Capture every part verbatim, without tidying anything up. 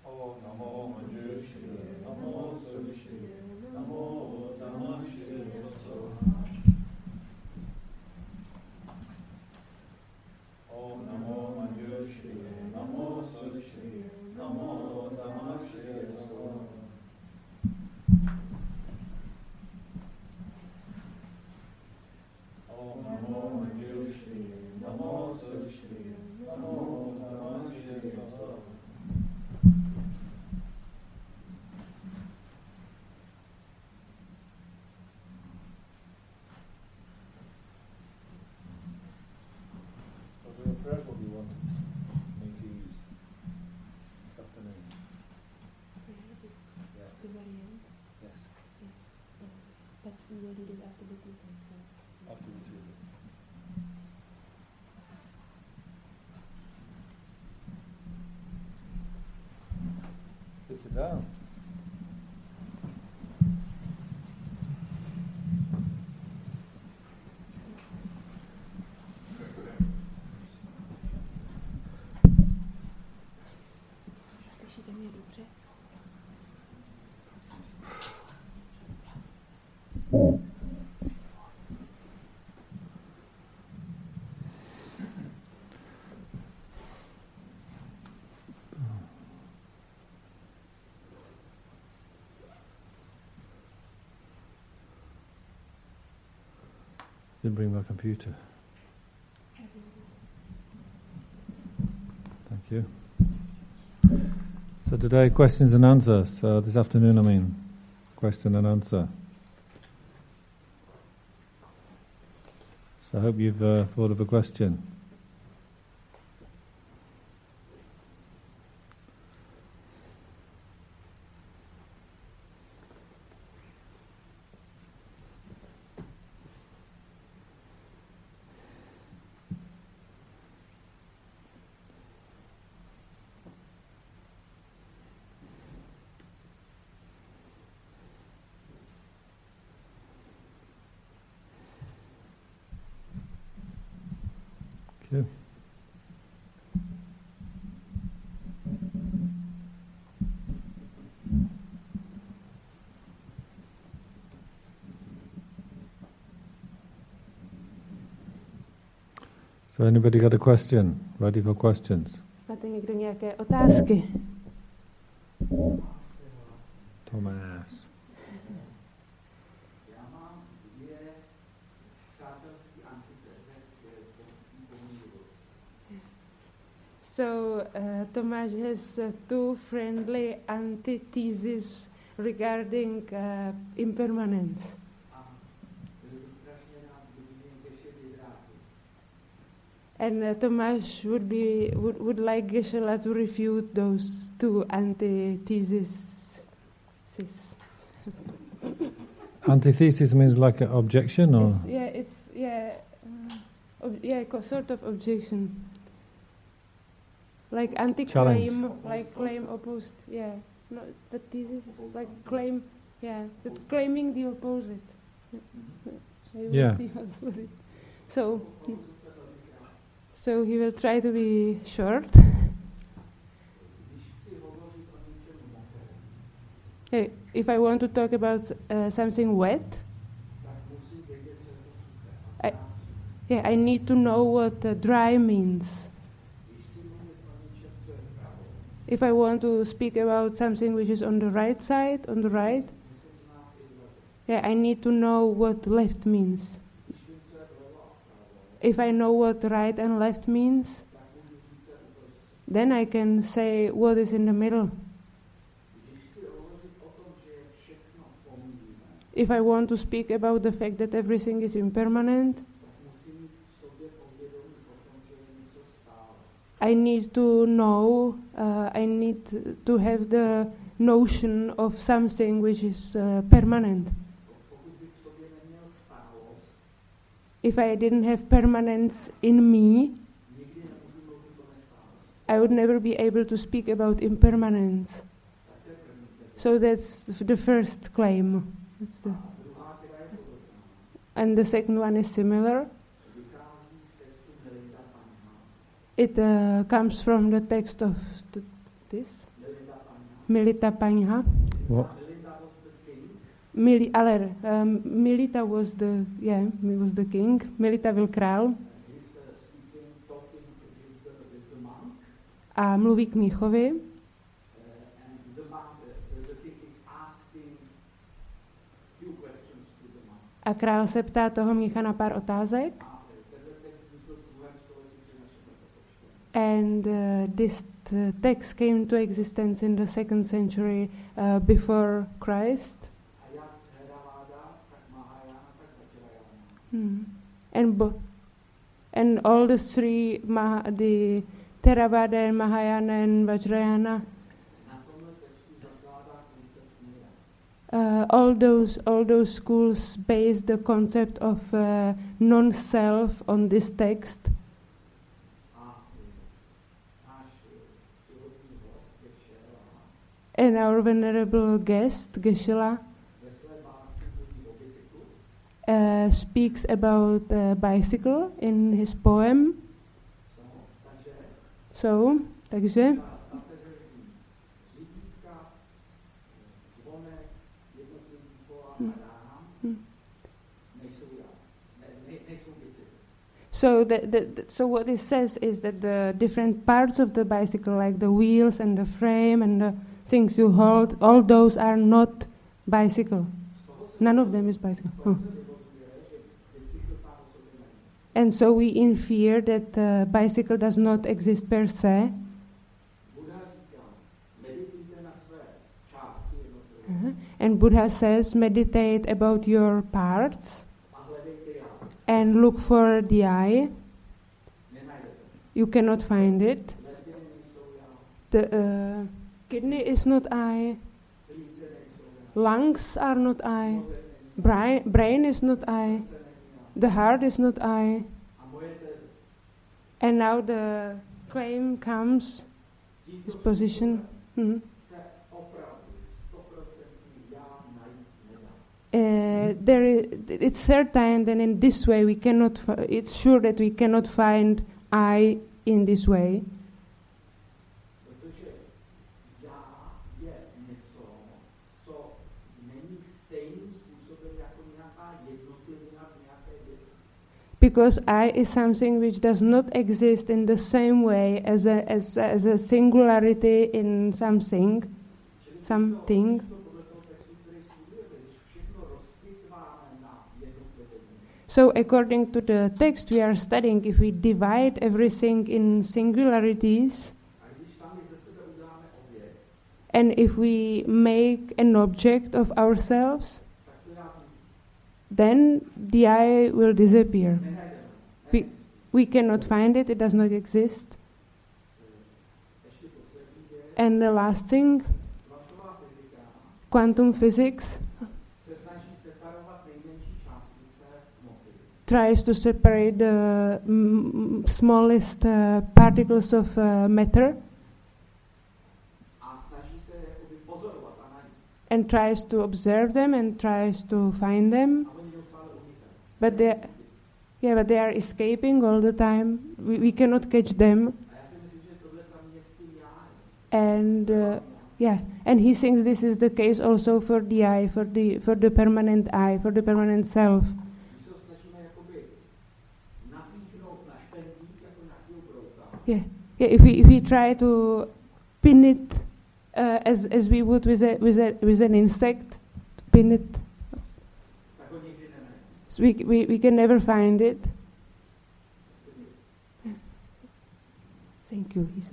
Sit down. Slyšíte mě dobře? Didn't bring my computer. Thank you. So today, questions and answers. Uh, this afternoon, I mean, question and answer. So I hope you've uh, thought of a question. Okay. So anybody got a question? Ready for questions? Máte někdo nějaké otázky? Thomas. So uh, Tomáš has uh, two friendly antitheses regarding uh, impermanence. And uh, Tomáš would be would, would like Geshe-la to refute those two antitheses. Antithesis means like an objection, or It's, yeah, it's yeah, uh, ob- yeah, co- sort of objection. Like anti-claim, Challenge. like claim opposed, yeah. No, the thesis is like claim, yeah, that claiming the opposite. I will Yeah. see what's it. So, he, so he will try to be short. Hey, if I want to talk about uh, something wet, I, yeah, I need to know what uh, dry means. If I want to speak about something which is on the right side, on the right, yeah, I need to know what left means. If I know what right and left means, then I can say what is in the middle. If I want to speak about the fact that everything is impermanent, I need to know, uh, I need to have the notion of something which is uh, permanent. If I didn't have permanence in me, I would never be able to speak about impermanence. So that's the first claim. That's the and the second one is similar. It uh, comes from the text of the, this. Milita Painha. What? Mili, ale um, Milita was the yeah, he was the king. Milita byl král. A mluví k mnichovi. A král se ptá toho mnicha na pár otázek. And uh, this t- text came to existence in the second century uh, before Christ. Hmm. And bo- and all the three, Maha- the Theravada, Mahayana, and Vajrayana. Uh, all those all those schools base the concept of uh, non-self on this text. And our venerable guest, Geshe-la, uh, speaks about a bicycle in his poem. So, takže... So, the, the, the, so what it says is that the different parts of the bicycle, like the wheels and the frame and the things you hold, all those are not bicycle. None of them is bicycle. Oh. And so we infer that uh, bicycle does not exist per se. Uh-huh. And Buddha says, meditate about your parts and look for the eye. You cannot find it. The uh, kidney is not eye. Lungs are not eye. Bri- brain is not eye. The heart is not I. And now the claim comes, this position. Mm-hmm. Uh, there is, it's certain that in this way we cannot, fi- it's sure that we cannot find I in this way. Because I is something which does not exist in the same way as a, as, as a singularity in something, something. So according to the text we are studying, if we divide everything in singularities, and if we make an object of ourselves, then the I will disappear. We, we cannot find it, it does not exist. And the last thing, quantum physics tries to separate the mm, smallest uh, particles of uh, matter and tries to observe them and tries to find them. But they, yeah, but they are escaping all the time. We, we cannot catch them. And uh, yeah, and he thinks this is the case also for the I, for the for the permanent I, for the permanent self. Yeah, yeah. If we if we try to pin it uh, as as we would with a with a with an insect, pin it. We, we we can never find it. Yeah. Thank you, he said.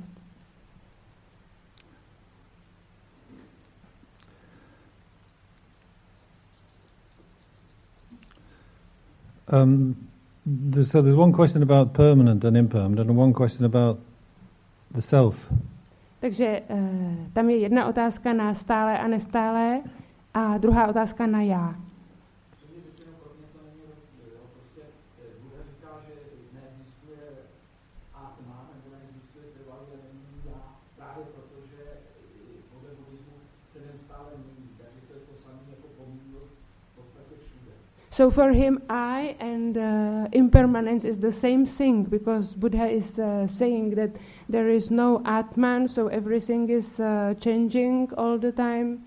Um, there's, so there's one question about permanent and impermanent, and one question about the self. Takže uh, tam je jedna otázka na stálé a nestálé a druhá otázka na já. So for him, I and uh, impermanence is the same thing, because Buddha is uh, saying that there is no Atman, so everything is uh, changing all the time.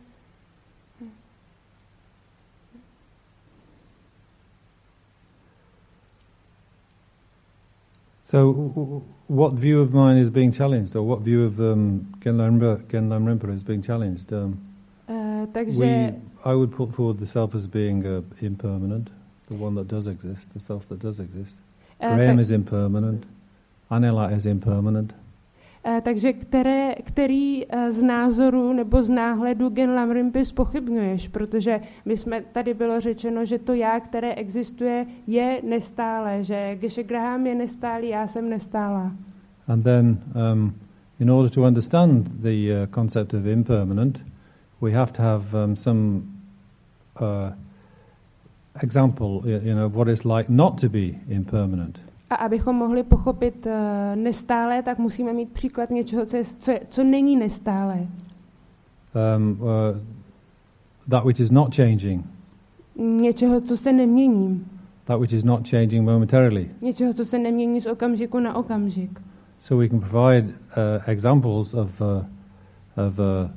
So, w- w- what view of mine is being challenged, or what view of um, Genlam Rinpa, Genlam Rinpa is being challenged? Um, Uh, takže we, I would put forward the self as being uh, impermanent, the one that does exist, the self that does exist. uh, Graham tak, is impermanent. Anela is impermanent. uh, takže které, který uh, z názorů nebo z náhledu Genlam Rinpy zpochybňuješ? Protože my jsme, tady bylo řečeno, že to já, které existuje, je nestále, že Geshe Graham je nestálý, já jsem nestálá. And then, um, in order to understand the uh, concept of impermanent, we have to have um, some uh, example, you know, what it's like not to be impermanent. A abychom mohli pochopit uh, nestále, tak musíme mít příklad něčeho, co, je, co, je, co není nestále. Um, uh, that which is not changing. Něčeho, co se nemění. That which is not changing momentarily. Něčeho, co se nemění z okamžiku na okamžik. So we can provide uh, examples of, uh, of uh,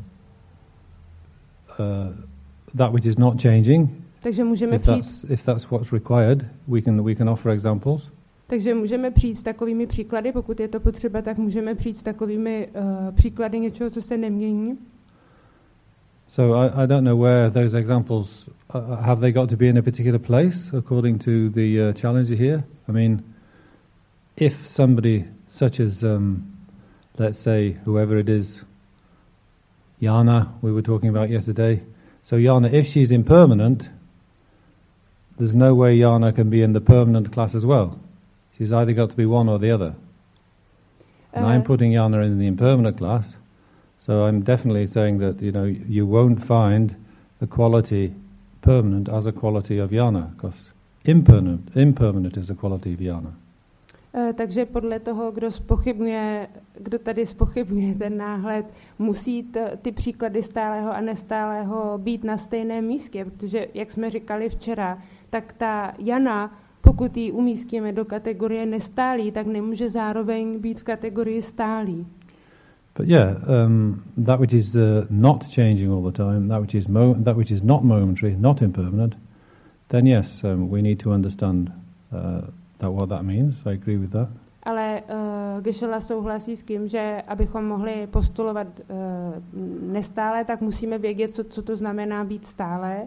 uh, that which is not changing. Takže můžeme If přijít, that's, if that's what's required, we can, we can offer examples. takže můžeme přijít s takovými příklady, pokud je to potřeba, tak můžeme přijít s takovými uh, příklady něčeho, co se nemění. So I, I don't know where those examples, uh, have they got to be in a particular place according to the uh, challenge here? I mean, if somebody such as, um, let's say, whoever it is, Jana, we were talking about yesterday. So Jana, if she's impermanent, there's no way Jana can be in the permanent class as well. She's either got to be one or the other. And Uh, I'm putting Jana in the impermanent class, so I'm definitely saying that, you know, you won't find the quality permanent as a quality of Jana, because impermanent, impermanent is a quality of Jana. Uh, takže podle toho, kdo zpochybňuje, kdo tady zpochybňuje ten náhled, musí t, ty příklady stálého a nestálého být na stejném místě, protože, jak jsme říkali včera, tak ta Jana, pokud ji umístíme do kategorie nestálý, tak nemůže zároveň být v kategorii stálý. But yeah, um, that which is uh, not changing all the time, that which is mo- that which is not momentary, not impermanent, then yes, um, we need to understand uh, that what that means. I agree with that. Ale uh, Geshe-la souhlasí s tím, že abychom mohli postulovat uh, nestále, tak musíme vědět, co, co to znamená být stále.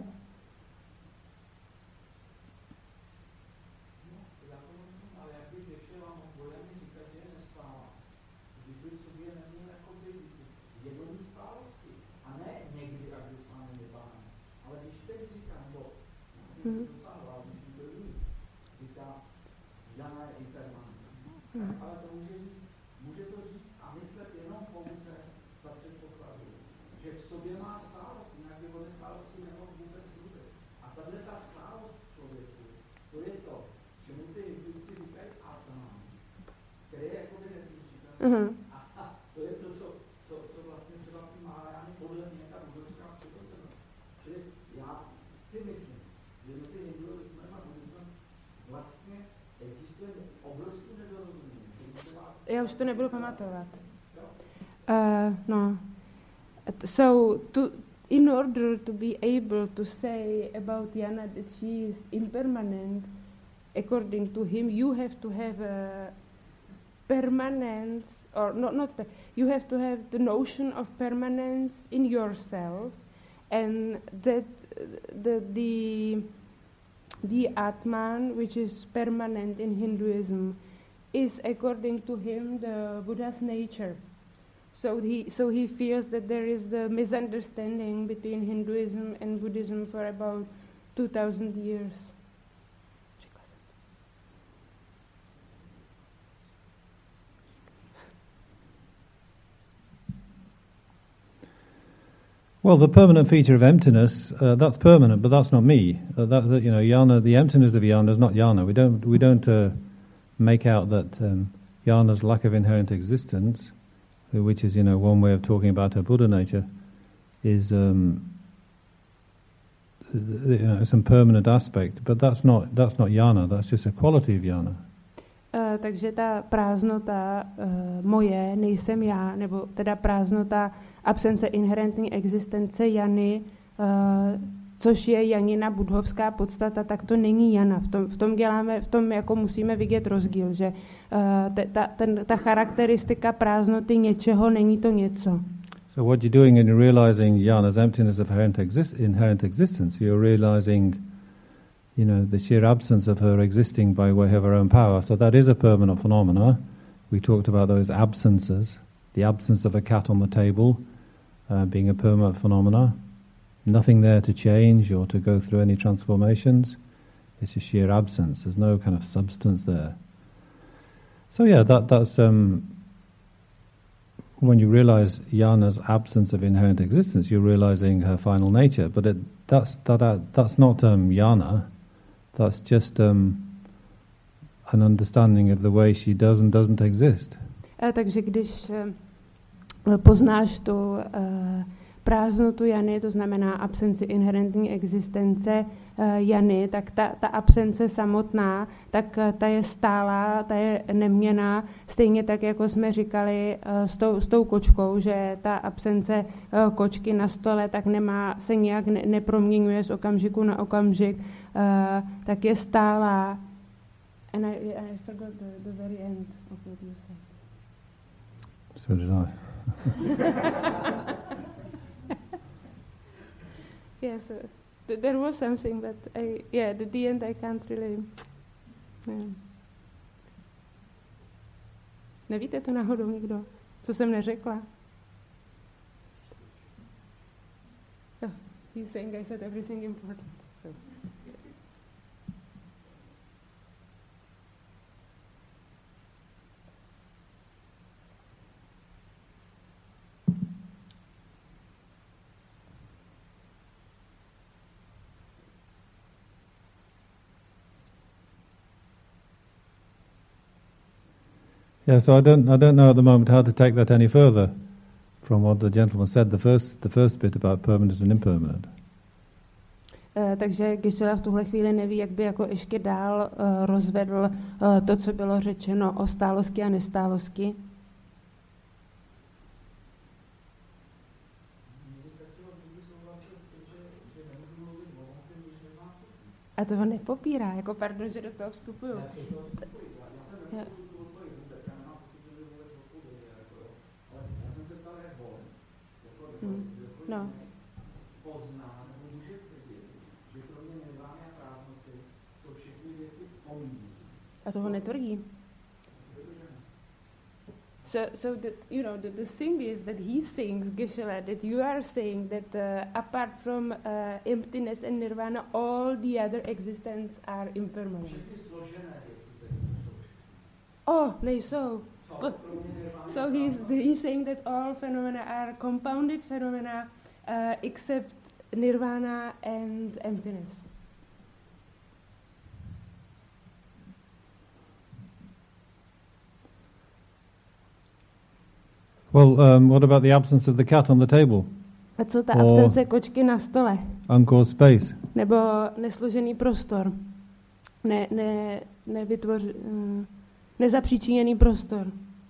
Hmm. Ale to může říct, může to říct a myslet jenom pouze za předpokladu, že v sobě má stálost, jinak by o nestálosti nemohl vůbec mluvit. A tahle ta stálost člověku, to je to, čemu ty hinduisti říkají atman, který je jako by nezničitelný. Uh-huh. A to je to, co, co, co vlastně třeba ty Mahajány podle mě ta buddhistická přirozenost. Čili já si myslím, že mezi hinduismem a buddhismem vlastně existuje obrovský nedorozumění. Já už to nebudu pamatovat. Uh, no. So, to, in order to be able to say about Jana that she is impermanent, according to him, you have to have a permanence, or not, not, you have to have the notion of permanence in yourself, and that the, the, the Atman, which is permanent in Hinduism, is, according to him, the Buddha's nature. So he, so he feels that there is the misunderstanding between Hinduism and Buddhism for about two thousand years. Well, the permanent feature of emptiness, uh, that's permanent, but that's not me. Uh, that, that, you know, Jana, the emptiness of Jana is not Jana. We don't, we don't uh, make out that um, Jana's lack of inherent existence, which is, you know, one way of talking about her Buddha nature, is um, you know, some permanent aspect. But that's not that's not Jana. That's just a quality of Jana. Uh, takže ta prázdnota uh, moje, nejsem já, nebo teda prázdnota absence inherentní existence jany, uh, což je janina budhovská podstata, tak to není jana. V tom, v tom děláme, v tom jako musíme vidět rozdíl, že uh, te, ta, ten, ta charakteristika prázdnoty něčeho není to něco. So what you're doing in realizing jana's emptiness of inherent, exist- inherent existence, you're realizing, you know, the sheer absence of her existing by way of her own power. So that is a permanent phenomena. We talked about those absences, the absence of a cat on the table uh, being a permanent phenomena. Nothing there to change or to go through any transformations. It's a sheer absence. There's no kind of substance there. So yeah, that that's um, when you realize jana's absence of inherent existence, you're realizing her final nature. But it, that's that uh, that's not um, jana. That's just um, an understanding of the way she does and doesn't exist. A takže když uh, poznáš tu uh, prázdnotu jany, to znamená absenci inherentní existence uh, jany, tak ta, ta absence samotná, tak uh, ta je stálá, ta je neměnná, stejně tak, jako jsme říkali uh, s, tou, s tou kočkou, že ta absence uh, kočky na stole tak nemá, se nějak ne, neproměňuje z okamžiku na okamžik, uh, tak je stálá. And I, I forgot the, the very end of what you said. So did I. Yes, uh, th- there was something, but I, yeah, at the end I can't really. Yeah. Nevíte to náhodou nikdo? Co jsem neřekla? Oh, he's saying I said everything important. So. Yeah, so I don't, I don't know at the moment how to take that any further from what the gentleman said. The first, the first bit about permanent and impermanent. Uh, takže Geshe-la v tuhle chvíli neví, jak by jako ještě dál uh, rozvedl uh, to, co bylo řečeno o stálosti a nestálosti. A to ho nepopírá, jako pardon, že do toho vstupuju. Ja. Hmm. No. A to ho netvrdí. So, so that, you know, the, the thing is that he thinks, Geshe-la, that you are saying that uh, apart from uh, emptiness and nirvana, all the other existence are impermanent. Oh, nejsou. So he's, he's saying that all phenomena are compounded phenomena uh, except nirvana and emptiness. Well, um, what about the absence of the cat on the table? A co ta absence kočky na stole? Uncaused space. Nebo nesložený prostor. Ne, ne, nevytvoř, uh, nezapříčiněný prostor.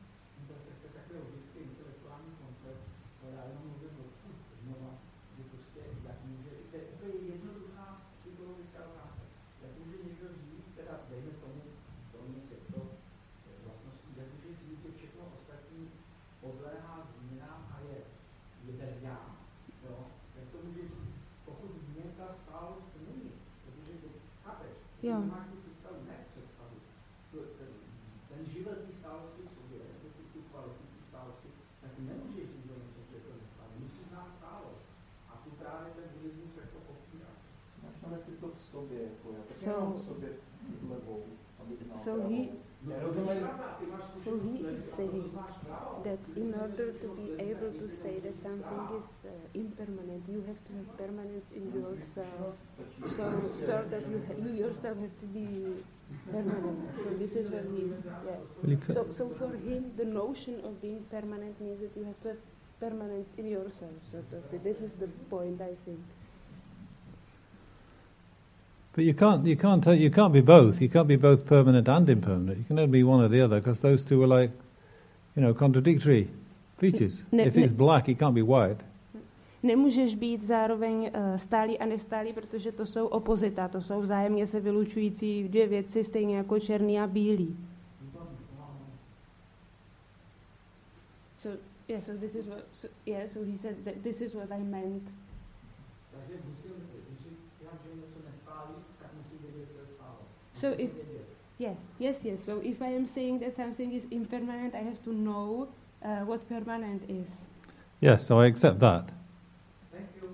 Jo. Ten život té stálosti v sobě, nebo tu kvalitu té stálosti, tak nemůžeš říct o něčem, že to nestále. Musíš znát stálost. A tu právě ten buddhismus jako popírá. Máš si to v sobě, jako já taky So- mám v sobě levou, abych znal So pravou. he, Rozumím. so he is saying that in order to be able to say that something is uh, impermanent, you have to have permanence in yourself. So, so that you, ha- you yourself have to be permanent. So this is what he is. Yeah. Well, you ca- So, so for him, the notion of being permanent means that you have to have permanence in yourself. So that, this is the point, I think. But you can't, you can't, you can't be both. You can't be both permanent and impermanent. You can only be one or the other, because those two are like, you know, contradictory features. Ne, if ne, it's black, it can't be white. Nemůžeš být zároveň uh, stálý a nestálý, protože to jsou opozita, to jsou vzájemně se vylučující dvě věci, stejně jako černý a bílý. So, yeah, so this is what, so, yeah, so he said that this is what I meant. Takže musím, když já že něco nestálý, tak musím vědět, co je stále. So if, yeah, yes, yes. So if I am saying that something is impermanent, I have to know uh, what permanent is. Yes, so I accept that. Thank you.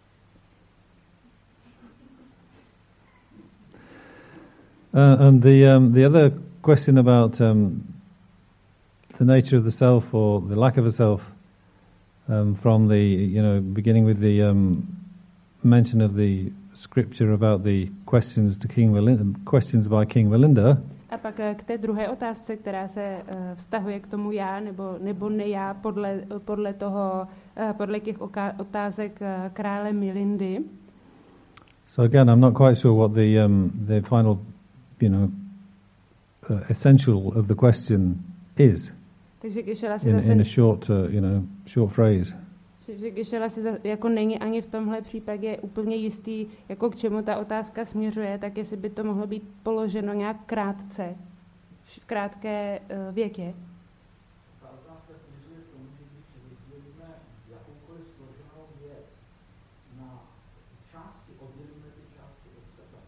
Uh, and the um, the other question about um, the nature of the self or the lack of a self, um, from the you know beginning with the um, mention of the scripture about the questions to King Melinda, questions by King Melinda. A pak k té druhé otázce, která se uh, vztahuje k tomu já nebo nebo ne já podle podle toho uh, podle těch oka- otázek uh, krále Milindy. So again, I'm not quite sure what the um, the final, you know, uh, essential of the question is. Takže Geshe-la si in, zase in a short, uh, you know, short phrase. že Geshe-la si zase, jako není ani v tomhle případě úplně jistý, jako k čemu ta otázka směřuje, tak jestli by to mohlo být položeno nějak krátce, v krátké uh, větě. Ta otázka směřuje k tomu, že když rozdělíme jakoukoliv složenou věc na části, oddělíme ty části od sebe.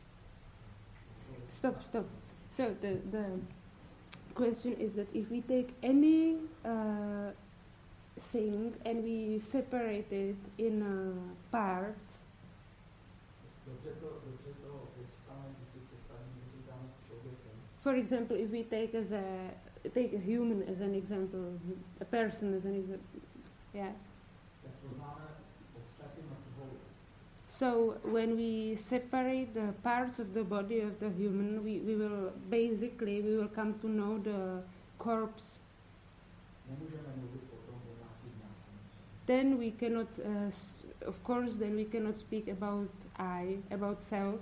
Stop, stop. So the the question is that if we take any uh, thing and we separate it in uh, parts. For example, if we take as a take a human as an example, a person as an example, yeah. So when we separate the parts of the body of the human, we, we will basically we will come to know the corpse. Then we cannot, uh, s- of course, then we cannot speak about I, about self.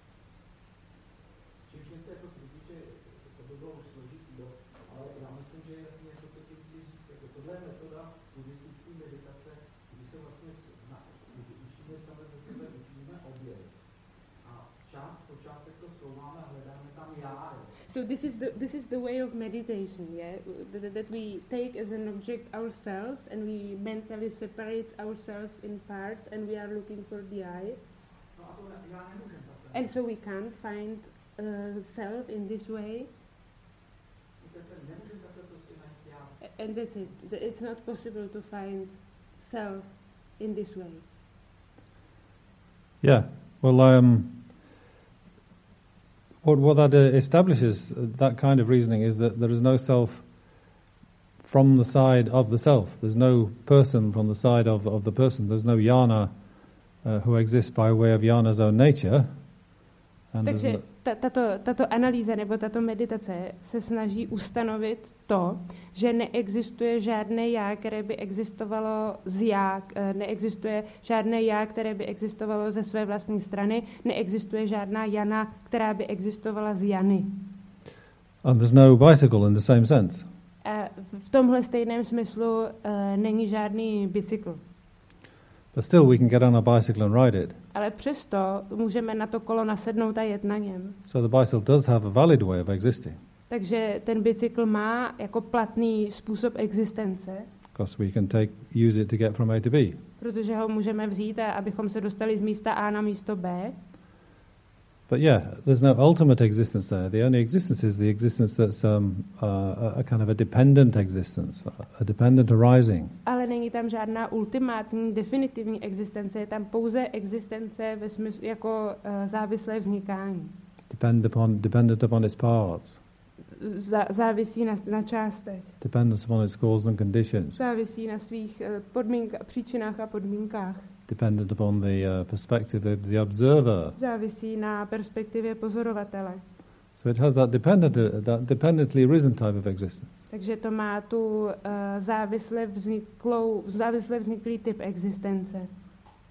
So this is the this is the way of meditation, yeah, that, that we take as an object ourselves and we mentally separate ourselves in parts and we are looking for the I. And so we can't find uh, self in this way. And that's it. It's not possible to find self in this way. Yeah. Well, um, what what that uh, establishes, uh, that kind of reasoning, is that there is no self from the side of the self. There's no person from the side of of the person. There's no jhana uh, who exists by way of jhana's own nature. And there's Takže no- ta, tato, tato analýza nebo tato meditace se snaží ustanovit to, že neexistuje žádné já, které by existovalo z já, eh, neexistuje žádné já, které by existovalo ze své vlastní strany, neexistuje žádná jana, která by existovala z jany. and there's no bicycle in the same sense. A v tomhle stejném smyslu uh, není žádný bicykl. But still, we can get on a bicycle and ride it. Ale přesto můžeme na to kolo nasednout a jet na něm. So the bicycle does have a valid way of existing, Takže ten bicykl má jako platný způsob existence, because we can take use it to get from A to B. protože ho můžeme vzít, a abychom se dostali z místa A na místo B. But yeah, there's no ultimate existence there. The only existence is the existence that's um, uh, a, a kind of a dependent existence, a, a dependent arising. Ale není tam žádná ultimátní, definitivní existence, je tam pouze existence ve smyslu jako uh, závislé vznikání. Depend upon, dependent upon its parts, Zá, závisí na, na částech, dependent upon its causes and conditions, závisí na svých uh, podmínka, příčinách a podmínkách, dependent upon the uh, perspective of the observer. závisí na perspektivě pozorovatele. So it has that dependent, uh, that dependently risen type of existence. Takže to má tu uh, závisle vzniklou, závisle vzniklý typ existence.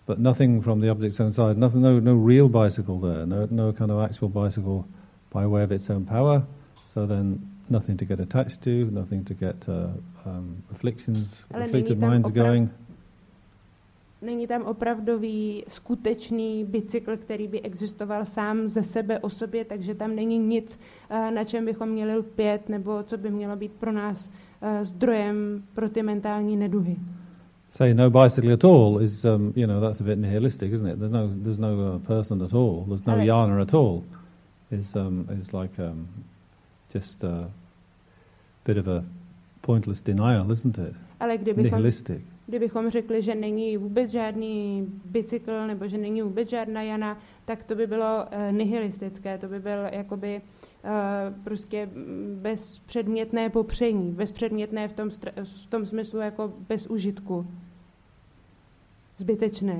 but nothing from the object's own side. Nothing, no, no real bicycle there. No, no kind of actual bicycle by way of its own power. So then, nothing to get attached to, nothing to get uh, um, afflictions, Ale afflicted není tam minds oprav- going. Není tam opravdový, skutečný bicykl, který by existoval sám ze sebe o sobě, takže tam není nic, uh, na čem bychom měli lpět, nebo co by mělo být pro nás uh, zdrojem pro ty mentální neduhy. Say no bicycle at all is, um, you know, that's a bit nihilistic, isn't it? There's no, there's no uh, person at all. There's no Ale- jhana at all. Is um, is like um, just a bit of a pointless denial, isn't it? Ale kdybychom, Nihilistic. kdybychom řekli, že není vůbec žádný bicykl, nebo že není vůbec žádná jana, tak to by bylo uh, nihilistické, to by byl jakoby uh, prostě bezpředmětné popření, bezpředmětné v tom, str- v tom smyslu jako bez užitku. Zbytečné.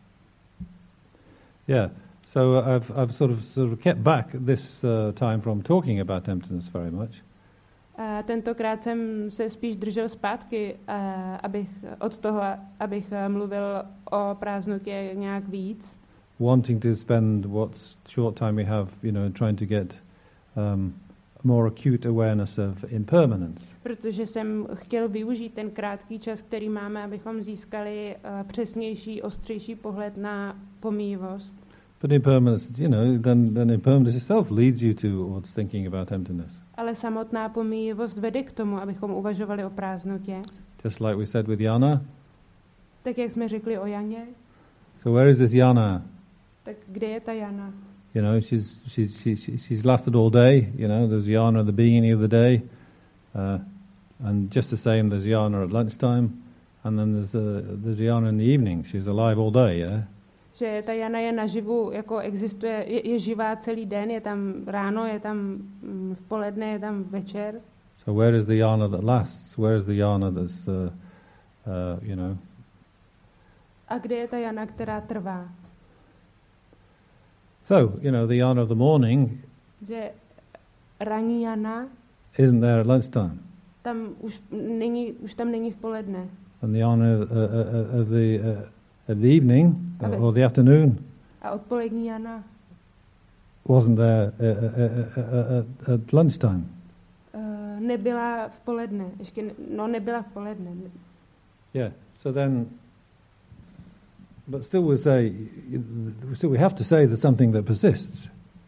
Yeah. So uh, I've I've sort of sort of kept back this uh, time from talking about emptiness very much. A tentokrát jsem se spíš držel zpátky, uh, abych od toho, abych uh, mluvil o prázdnotě nějak víc. Wanting to spend what short time we have, you know, trying to get um, more acute awareness of impermanence. Protože jsem chtěl využít ten krátký čas, který máme, abychom získali uh, přesnější, ostřejší pohled na pomíjivost. But impermanence, you know, then, then impermanence itself leads you towards thinking about emptiness. Ale samotná pomíjivost vede k tomu, abychom uvažovali o prázdnotě. Just like we said with jhana. Tak jak jsme řekli o Janě, So where is this jhana? tak kde je ta Jana? You know, she's she's she's she's lasted all day. You know, there's jhana at the beginning of the day, uh, and just the same. There's jhana at lunchtime, and then there's uh, there's jhana in the evening. She's alive all day. Yeah. Že ta Jana je naživu, jako existuje, je, je živá celý den, je tam ráno, je tam mm, v poledne, je tam večer. So where is the jhana that lasts? Where is the jhana that's, uh, uh, you know? A kde je ta Jana, která trvá? So, you know, the jhana of the morning Že ranní Jana isn't there at lunchtime, tam už není, už tam není v poledne. and the jhana uh, uh, of the uh, of the evening Okay. uh, or the afternoon A odpolední Jana wasn't there uh, uh, uh, uh, at lunchtime. uh, nebyla v poledne. Ještě ne, no nebyla v poledne. Yeah. So then, but still, we say, still we have to say there's something that persists.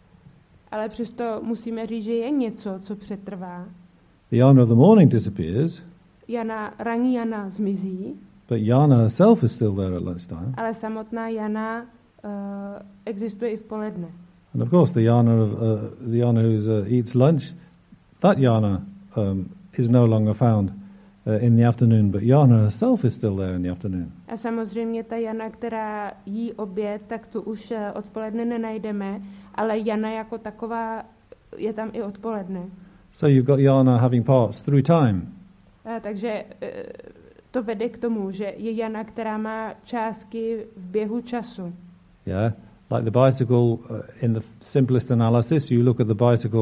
Ale přesto musíme říct, že je něco, co přetrvá. The jhana of the morning disappears, Jana, ranní Jana zmizí, but jhana herself is still there at lunchtime. ale samotná Jana uh, existuje i v poledne. And of course, the jhana of uh, the jhana who uh, eats lunch, that jhana um, is no longer found uh, in the afternoon, but jhana herself is still there in the afternoon. A samozřejmě ta Jana, která jí oběd, tak tu už uh, odpoledne nenajdeme, ale Jana jako taková je tam i odpoledne. So you've got jhana having parts through time. Uh, takže uh, to vede k tomu, že je Jana, která má částky v běhu času. Yeah, like the bicycle. Uh, in the simplest analysis, you look at the bicycle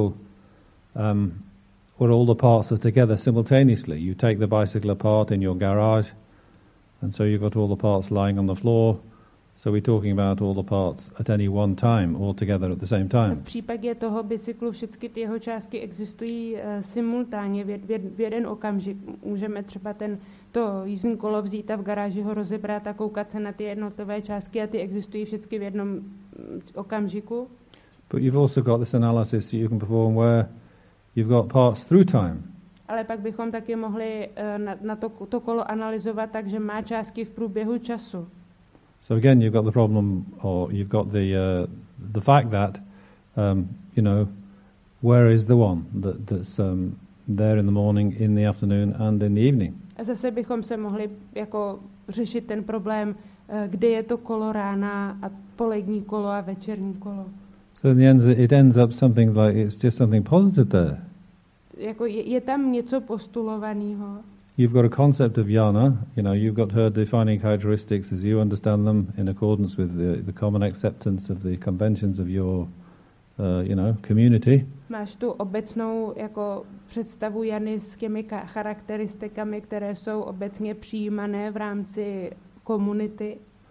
um, where all the parts are together simultaneously. You take the bicycle apart in your garage, and so you've got all the parts lying on the floor. So we're talking about all the parts at any one time, all together at the same time. V případě toho bicyklu všechny ty jeho částky existují uh, simultánně v, jed, v, jed, v jeden okamžik. Můžeme třeba ten, to jízdní kolo vzít a v garáži ho rozebrat a koukat se na ty jednotlivé částky a ty existují všechny v jednom mm, okamžiku. But you've also got this analysis that you can perform where you've got parts through time. Ale pak bychom taky mohli uh, na, na to, to kolo analyzovat tak, že má částky v průběhu času. So again, you've got the problem, or you've got the uh, the fact that um, you know, where is the one that, that's um, there in the morning, in the afternoon, and in the evening? A zase bychom se mohli jako řešit ten problém, uh, kde je to kolo rána a polední kolo a večerní kolo. So in the end, it ends up something like it's just something positive there. Jako je, je tam něco postulovaného. You've got a concept of jhana, you know, you've got her defining characteristics as you understand them in accordance with the, the common acceptance of the conventions of your, uh, you know, community. Máš tu obecnou jako představu Jany s těmi ka- charakteristikami, které jsou obecně přijímané v rámci komunity.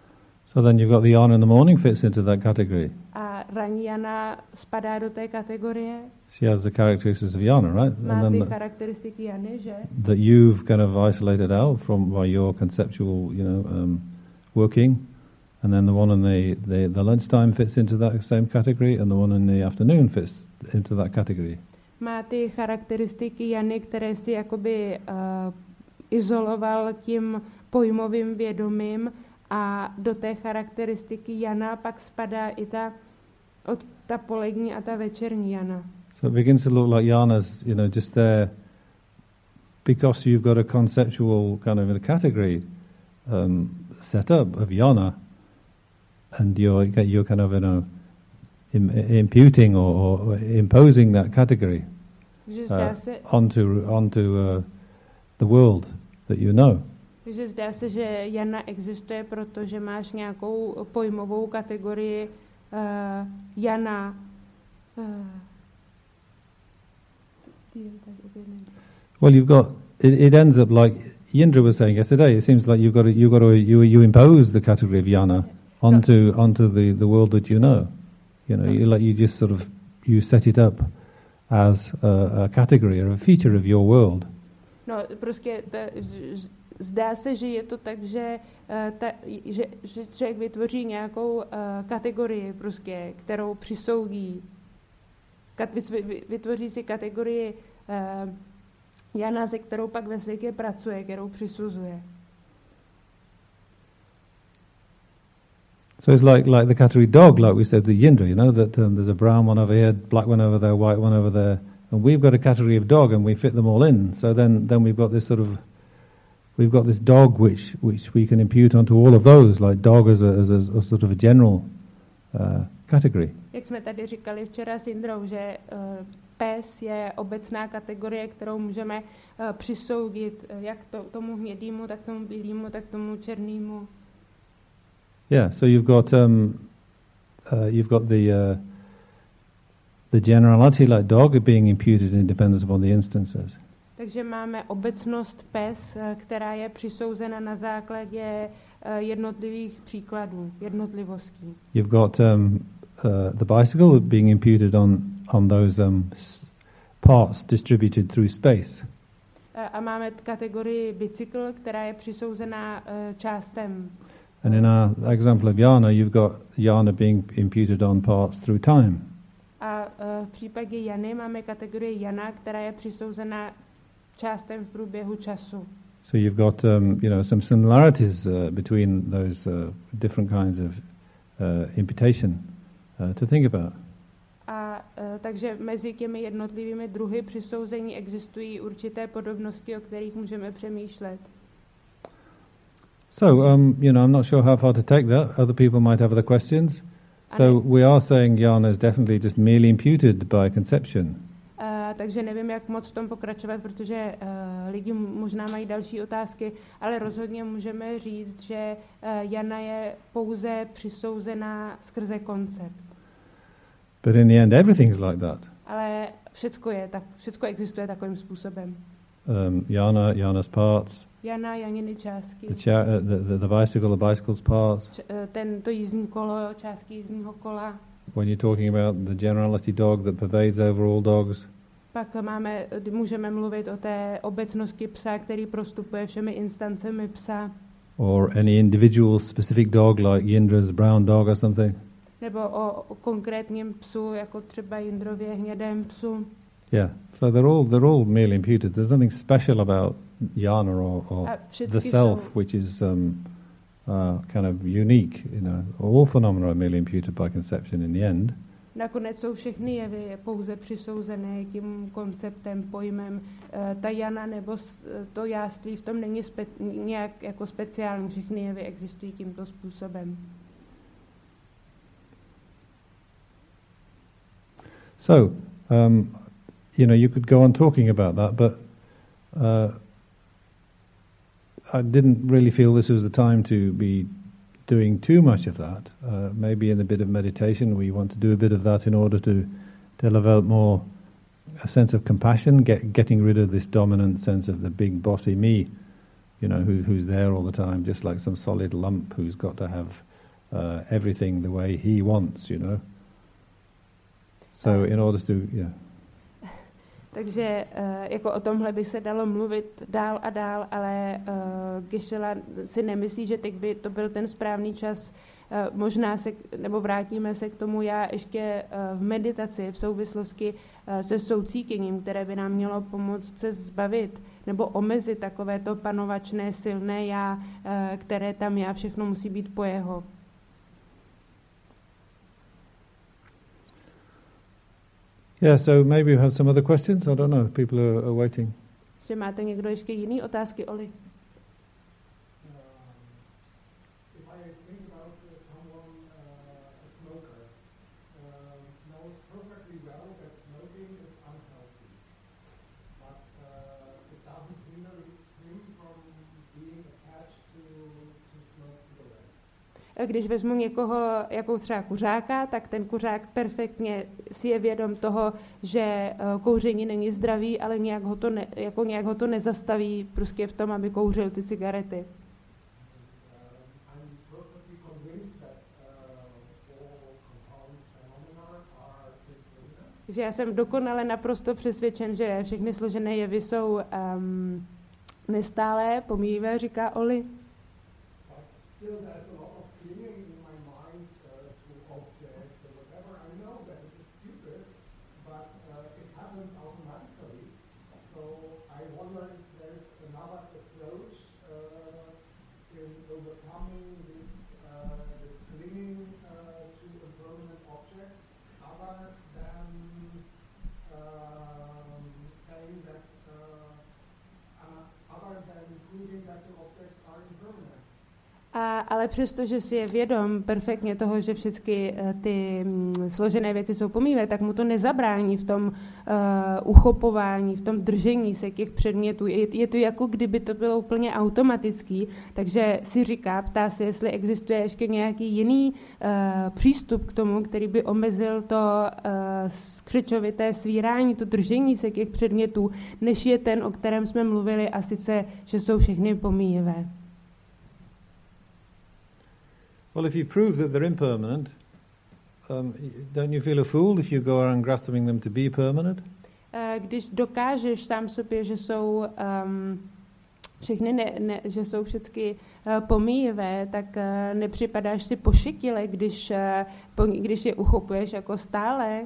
So then you've got the yana in the morning fits into that category. A ranní jana spadá do té kategorie. She has the characteristics of yana, right? Má And then ty the, charakteristiky jany, že? that you've kind of isolated out from by your conceptual, you know, um, working. And then the one in the, the, the lunchtime fits into that same category, and the one in the afternoon fits into that category. Má ty charakteristiky jany, které si jakoby uh, izoloval tím pojmovým vědomím, a do té charakteristiky jana pak spadá i ta, od, ta polední a ta večerní jana. So it begins to look like jana's, you know, just there because you've got a conceptual kind of a category um, set up of jana, and you're you're kind of, you know, im, imputing or, or imposing that category uh, onto onto uh, the world that you know. Takže zdá se, že jana existuje, protože máš nějakou pojmovou kategorii uh, jana. Uh, well, you've got it, it ends up like Yindra was saying yesterday. It seems like you've got to, you've got to, you you impose the category of jana onto no. onto the, the world that you know. You know, no. you like you just sort of you set it up as a, a category or a feature of your world. No, prostě ta, zdá se, že je to tak, že, uh, ta, že, že člověk vytvoří nějakou uh, kategorii, prostě, kterou přisoudí. Kat, vytvoří si kategorii uh, jana, se kterou pak ve světě pracuje, kterou přisuzuje. So it's like like the category dog, like we said, the Yindra, you know, that um, there's a brown one over here, black one over there, white one over there, and we've got a category of dog, and we fit them all in. So then, then we've got this sort of, we've got this dog which which we can impute onto all of those, like dog as a as a, a sort of a general uh, category. Jak jsme tady říkali včera s Indrou, že uh, pes je obecná kategorie, kterou můžeme uh, přisoudit uh, jak to, tomu hnědýmu, tak tomu bílému, tak tomu černému. Yeah, so you've got um, uh, you've got the uh, the generality like dog being imputed in dependence upon the instances. Takže máme obecnost pes, která je přisouzena na základě uh, jednotlivých příkladů, jednotlivostí. You've got um, uh, the bicycle being imputed on on those um, s- parts distributed through space. Uh, a máme kategorii bicykl, která je přisouzená uh, částem. And in our example of jana, you've got jana being imputed on parts through time. A uh, v případě jany máme kategorii jana, která je přisouzena částem v průběhu času. So you've got um, you know some similarities uh, between those uh, different kinds of uh, imputation uh, to think about. A uh, takže mezi těmi jednotlivými druhy přisouzení existují určité podobnosti, o kterých můžeme přemýšlet. So, um, you know, I'm not sure how far to take that. Other people might have other questions. So we are saying jhana is definitely just merely imputed by conception. Uh, takže nevím, jak moc v tom pokračovat, protože uh, lidi možná mají další otázky, ale rozhodně můžeme říct, že uh, jana je pouze přisouzená skrze koncept. But in the end, everything's like that. Ale všecko je tak, všecko existuje takovým způsobem. Um, jhana, jhana's parts. Jana, janiny částky. The, cha- uh, the, the, the bicycle, the bicycle's parts. Č- uh, ten, to jízdní kolo, částky jízdního kola. When you're talking about the generality dog that pervades over all dogs. Pak máme, můžeme mluvit o té obecnosti psa, který prostupuje všemi instancemi psa. Or any individual specific dog like Yindra's brown dog or something. Nebo o, o konkrétním psu, jako třeba Jindrově hnědém psu. Yeah, so they're all they're all merely imputed. There's nothing special about jhana or, or the self, which is um, uh, kind of unique. You know, all phenomena are merely imputed by conception in the end. Nakonec jsou všechny jevy pouze přisouzené tím konceptem, pojmem. Ta jana nebo to jáství v tom není spe- nějak jako speciální. Všechny jevy existují tímto způsobem. So, um, you know, you could go on talking about that, but uh, I didn't really feel this was the time to be doing too much of that. Uh, maybe in a bit of meditation, we want to do a bit of that in order to develop more a sense of compassion, get, getting rid of this dominant sense of the big bossy me, you know, who, who's there all the time, just like some solid lump who's got to have uh, everything the way he wants, you know. So in order to, yeah. Takže uh, jako o tomhle by se dalo mluvit dál a dál, ale uh, Geshe-la si nemyslí, že teď by to byl ten správný čas. Uh, možná se, nebo vrátíme se k tomu já ještě uh, v meditaci v souvislosti uh, se soucítěním, které by nám mělo pomoct se zbavit nebo omezit takovéto panovačné silné já, uh, které tam já, všechno musí být po jeho. Yeah, so maybe you have some other questions? I don't know. People are, are waiting. Že máte někdo ještě jiný otázky, Oli? Když vezmu někoho jako třeba kuřáka, tak ten kuřák perfektně si je vědom toho, že kouření není zdravý, ale nějak ho to, ne, jako nějak ho to nezastaví prostě v tom, aby kouřil ty cigarety. Že já jsem dokonale naprosto přesvědčen, že všechny složené jevy jsou um, nestálé, pomíjivé, říká Oli. A, ale přesto, že si je vědom perfektně toho, že všechny ty mm, složené věci jsou pomíjivé, tak mu to nezabrání v tom uh, uchopování, v tom držení se těch předmětů. Je, je to jako kdyby to bylo úplně automatický, takže si říká, ptá se, jestli existuje ještě nějaký jiný uh, přístup k tomu, který by omezil to uh, skřečovité svírání, to držení se těch předmětů, než je ten, o kterém jsme mluvili, a sice, že jsou všechny pomíjivé. Well, if you prove that they're impermanent, um, don't you feel a fool if you go around grasping them to be permanent? Když dokážeš sám sobě, že jsou um, všechny, ne, ne, že jsou všechny uh, pomíjivé, tak uh, nepřipadáš si pošetilé, když, uh, po, když je uchopuješ jako stále?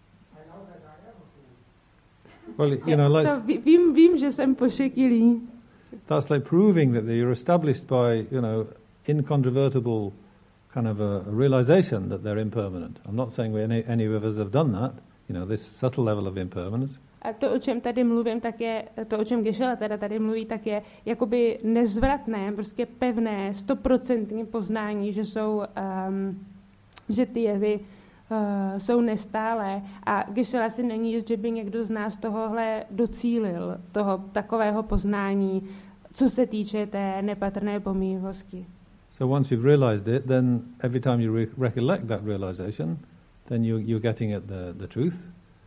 Well, you know, like, to vím, vím, že jsem pošetilý. That's like proving that you're established by, you know, incontrovertible kind of a, a realization that they're impermanent. I'm not saying we any, any of us have done that, you know, this subtle level of impermanence. A to, o čem tady mluvím, tak je, to, o čem Geshe-la teda tady mluví, tak je jakoby nezvratné, prostě pevné, stoprocentní poznání, že jsou, um, že ty jevy uh, jsou nestálé. A Geshe-la si není jist, že by někdo z nás tohohle docílil, toho takového poznání, co se týče té nepatrné pomíjivosti. So once you've realized it, then every time you re- recollect that realization, then you, you're getting at the, the truth.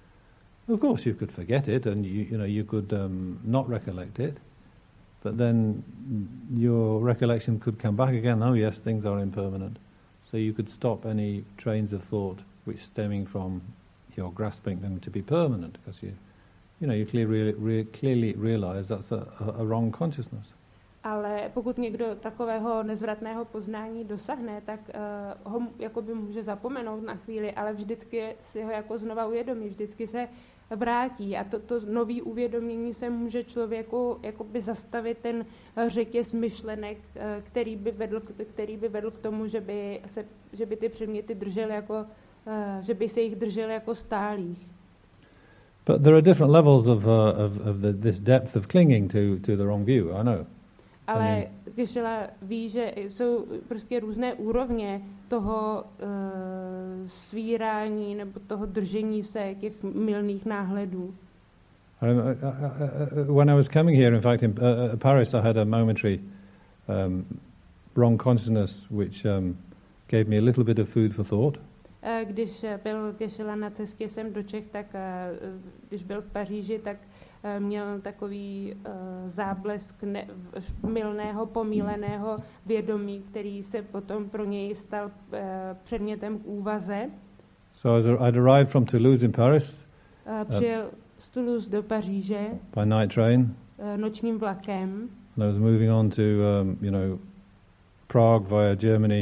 Of course, you could forget it, and you, you know you could um, not recollect it, but then your recollection could come back again. Oh yes, things are impermanent. So you could stop any trains of thought which stemming from your grasping them to be permanent, because you, you know, you clearly, re- clearly realize that's a, a, a wrong consciousness. Ale pokud někdo takového nezvratného poznání dosáhne, tak uh, ho jakoby může zapomenout na chvíli, ale vždycky si ho jako znova uvědomí, vždycky se vrátí a to, to nový uvědomění se může člověku jakoby zastavit ten řetěz myšlenek, uh, který by vedl, který by vedl k tomu, že by, se, že by ty předměty držely jako, uh, že by se jich držely jako stálých. But there are different levels of, uh, of, of the, this depth of clinging to, to the wrong view, I know. Ale Geshe-la ví, že jsou prostě různé úrovně toho uh, svírání nebo toho držení se těch mylných náhledů. Um, uh, uh, uh, when I was coming here, in fact, in uh, Paris, I had a momentary um, wrong consciousness which um, gave me a little bit of food for thought. Když byl Geshe-la na cestě sem do Čech, tak když byl v Paříži, tak uh, měl takový uh, záblesk ne, mylného, pomíleného vědomí, který se potom pro něj stal uh, předmětem k úvaze. So I'd arrived from Toulouse in Paris. Uh, přijel uh, z Toulouse do Paříže by night train. Uh, nočním vlakem. And I was moving on to, um, you know, Prague via Germany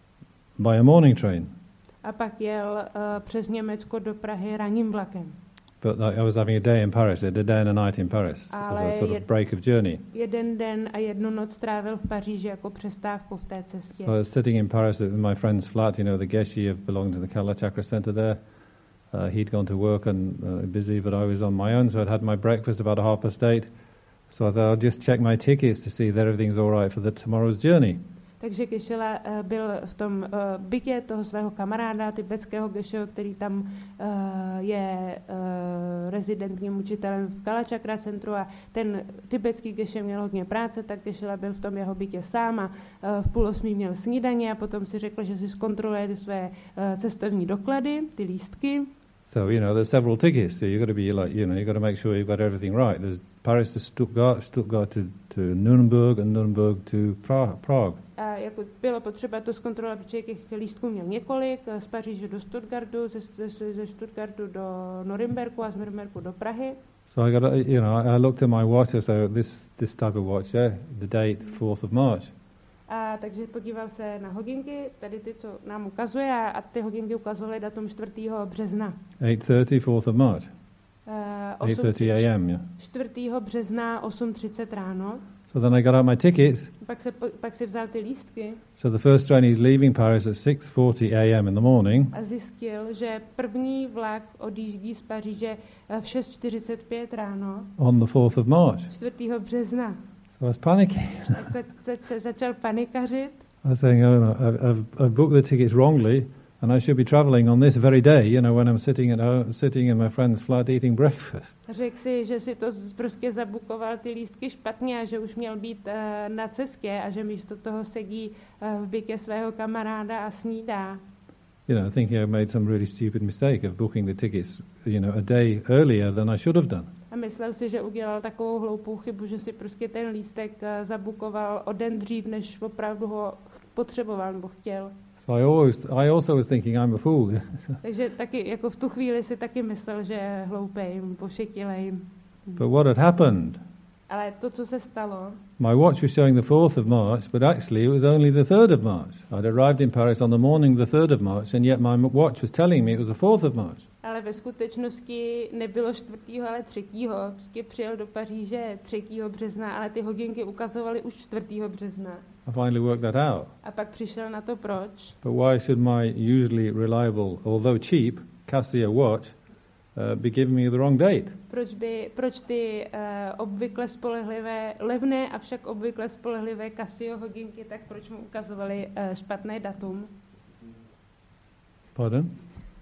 by a morning train. A pak jel uh, přes Německo do Prahy ranním vlakem. But I was having a day in Paris, a day and a night in Paris, as a sort of break of journey. Jeden den a jednu noc trávil v Paříži jako přestávku v té cestě. So I was sitting in Paris in my friend's flat, you know, the Geshe belonged to the Kala Chakra Center there. Uh, he'd gone to work and uh, busy, but I was on my own, so I'd had my breakfast about a half past eight. So I thought I'll just check my tickets to see that everything's all right for the tomorrow's journey. Takže Geshe-la uh, byl v tom uh, bytě toho svého kamaráda, tibetského Gesheho, který tam uh, je uh, rezidentním učitelem v Kala Chakra centru a ten tibetský Geshe měl hodně práce, tak Geshe-la byl v tom jeho bytě sám a uh, v půl osmí měl snídaně a potom si řekl, že si zkontroluje ty své uh, cestovní doklady, ty lístky. So, you know, there's several tickets, so you've got to be like, you know, you've got to make sure you've got everything right. There's Paris to Stuttgart, Stuttgart to, to Nuremberg and Nuremberg to Prague. A jako bylo potřeba to zkontrolovat, protože těch lístků měl několik, z Paříže do Stuttgartu, ze, ze, ze Stuttgartu do Norimberku a z Norimberku do Prahy. So I got, you know, I looked at my watch, so this, this type of watch, yeah, the date fourth of March. A takže podíval se na hodinky, tady ty, co nám ukazuje, a, a ty hodinky ukazovaly datum čtvrtého března. eight thirty, fourth of March. Uh, eight thirty a m, yeah. čtvrtého března osm třicet ráno. So then I got out my tickets. Pak se pak si vzal ty lístky. So the first train is leaving Paris at six forty a m in the morning. A zjistil, že první vlak odjíždí z Paříže v šest čtyřicet pět ráno. On the fourth of March. čtvrtého března. So I was panicking. Tak se, se, se začal panikařit. I was saying, oh no, I've, I've booked the tickets wrongly, and I should be travelling on this very day, you know, when I'm sitting at home, sitting in my friend's flat eating breakfast. Řekl si, že si to prostě zabukoval ty lístky špatně a že už měl být uh, na cestě a že místo toho sedí uh, v bytě svého kamaráda a snídá. You know, thinking I've made some really stupid mistake of booking the tickets, you know, a day earlier than I should have done. A myslel si, že udělal takovou hloupou chybu, že si prostě ten lístek uh, zabukoval o den dřív, než opravdu ho potřeboval nebo chtěl. So I always, I also was thinking I'm a fool. Takže taky, jako v tu chvíli si taky myslel, že je hloupej, pošetilej. But what had happened? Ale to, co se stalo, my watch was showing the fourth of March, but actually it was only the third of March. I'd arrived in Paris on the morning of the third of March, and yet my watch was telling me it was the fourth of March. Ale ve skutečnosti nebylo čtvrtého, ale třetího. Prostě přijel do Paříže třetího března, ale ty hodinky ukazovaly už čtvrtého března. I finally worked that out. A pak přišel na to proč. But why should my usually reliable, although cheap, Casio watch uh, be giving me the wrong date? Proč by, proč ty uh, obvykle spolehlivé, levné, avšak obvykle spolehlivé Casio hodinky, tak proč mu ukazovaly uh, špatné datum? Pardon?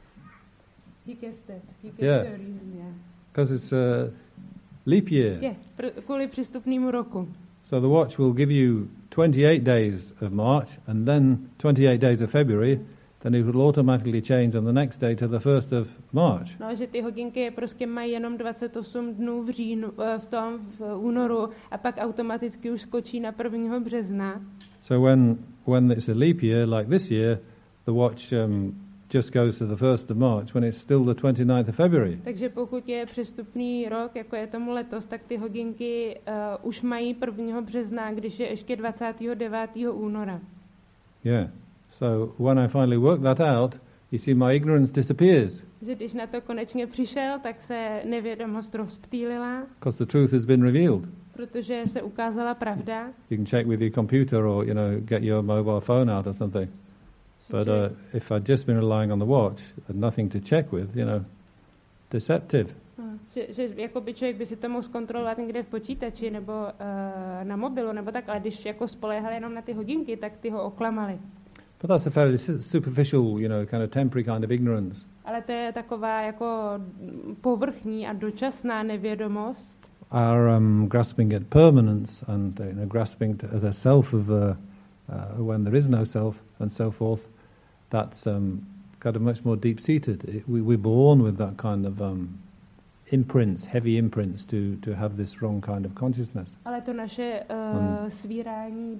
He guessed it. He guessed Yeah. the reason, yeah. Because it's a leap year. Yeah, pr- kvůli přístupnému roku. So the watch will give you twenty-eight days of March and then twenty-eight days of February, then it will automatically change on the next day to the first of March. No, že ty hodinky prostě mají jenom dvacet osm dnů v říjnu, v tom v únoru a pak automaticky už skočí na prvního března. So when when it's a leap year like this year, the watch um, just goes to the first of March when it's still the twenty-ninth of February. Takže pokud je přestupný rok, jako je tomu letos, tak ty hodinky uh, už mají prvního března, když je ještě dvacátého devátého února. Yeah. So when I finally worked that out, you see my ignorance disappears. Že když na to konečně přišel, tak se nevědomost rozptýlila. Because the truth has been revealed. Protože se ukázala pravda. You can check with your computer or, you know, get your mobile phone out or something. But uh, if I'd just been relying on the watch and nothing to check with, you know, deceptive. Hmm. Že, že jakoby člověk by si to mohl zkontrolovat někde v počítači nebo uh, na mobilu, nebo tak, ale když jako spoléhal jenom na ty hodinky, tak ty ho oklamali. But that's a fairly superficial, you know, kind of temporary kind of ignorance. Ale to je taková jako povrchní a dočasná nevědomost. Our um, grasping at permanence and uh, you know, grasping to the self of uh, uh, when there is no self and so forth, that's um, kind of much more deep-seated. It, we, we're born with that kind of um, imprints, heavy imprints to, to have this wrong kind of consciousness. Ale to naše uh, Hmm. svírání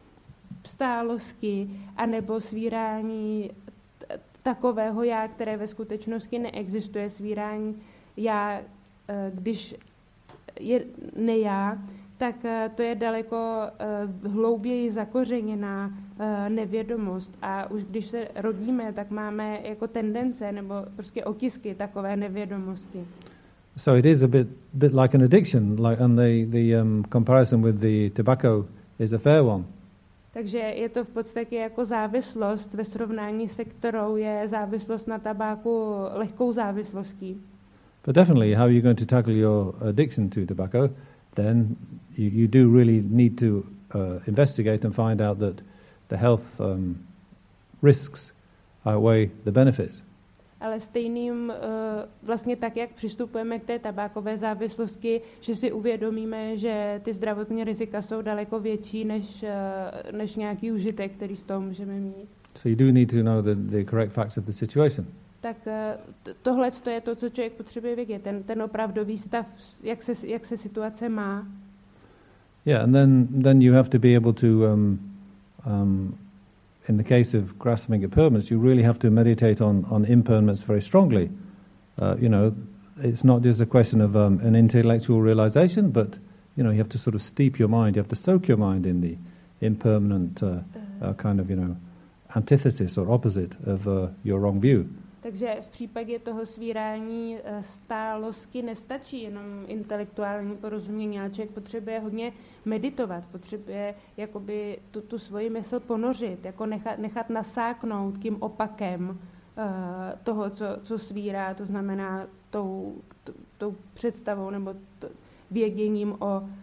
stálosti anebo svírání t- takového já, které ve skutečnosti neexistuje, svírání já, uh, když je nejá, tak uh, to je daleko uh, hlouběji zakořeněná uh, nevědomost. A už když se rodíme, tak máme jako tendence nebo prostě otisky takové nevědomosti. So it is a bit bit like an addiction, like, and the the um, comparison with the tobacco is a fair one. Takže je to v podstatě jako závislost, ve srovnání se kterou je závislost na tabáku lehkou závislostí. But definitely, how you're going to tackle your addiction to tobacco, then you, you do really need to uh, investigate and find out that the health um, risks outweigh the benefits. Ale stejným, uh, vlastně tak, jak přistupujeme k té tabákové závislosti, že si uvědomíme, že ty zdravotní rizika jsou daleko větší než, uh, než nějaký užitek, který z toho můžeme mít. So you do need to know the, the correct facts of the situation. Tak uh, t- tohle je to, co člověk potřebuje vědět, ten, ten opravdový stav, jak se, jak se situace má. Yeah, and then then you have to be able to, um, um, in the case of grasping impermanence, you really have to meditate on, on impermanence very strongly. Uh, you know, it's not just a question of um, an intellectual realization, but, you know, you have to sort of steep your mind, you have to soak your mind in the impermanent uh, uh, kind of, you know, antithesis or opposite of uh, your wrong view. Takže v případě toho svírání stálosti nestačí jenom intelektuální porozumění, ale člověk potřebuje hodně meditovat, potřebuje jakoby tu, tu svoji mysl ponořit, jako nechat, nechat nasáknout tím opakem uh, toho, co, co svírá, to znamená tou, tou, tou představou nebo t, věděním o uh,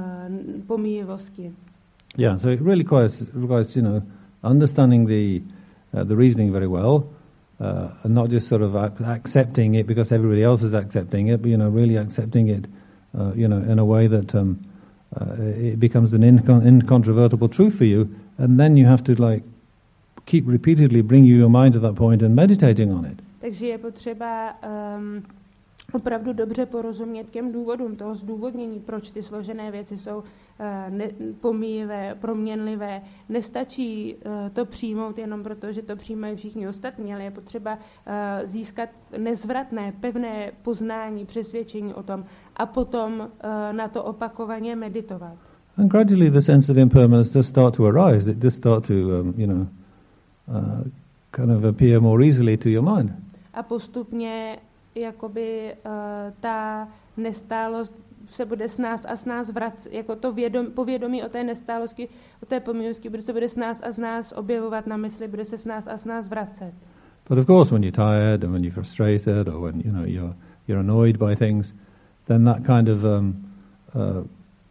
pomíjivosti. Yeah, so it really requires, requires you know, understanding the, uh, the reasoning very well, Uh, and not just sort of accepting it because everybody else is accepting it, but, you know, really accepting it, uh, you know, in a way that um, uh, it becomes an incon- incontrovertible truth for you, and then you have to, like, keep repeatedly bringing your mind to that point and meditating on it. Takže je potřeba um, opravdu dobře porozumět těm důvodům toho zdůvodnění, proč ty složené věci jsou uh, ne- pomíjivé, proměnlivé. Nestačí uh, to přijmout jenom proto, že to přijímají všichni ostatní, ale je potřeba uh, získat nezvratné, pevné poznání, přesvědčení o tom a potom uh, na to opakovaně meditovat. And gradually the sense of impermanence does start to arise. It does start to, um, you know, uh, kind of appear more easily to your mind. A postupně jakoby uh, ta nestálost se bude s nás a s nás vracet, jako to vědom, povědomí o té nestálosti, o té pomíjivosti, bude se bude s nás a s nás objevovat na mysli, bude se s nás a s nás vracet. But of course, when you're tired and when you're frustrated or when, you know, you're you're annoyed by things, then that kind of um, uh,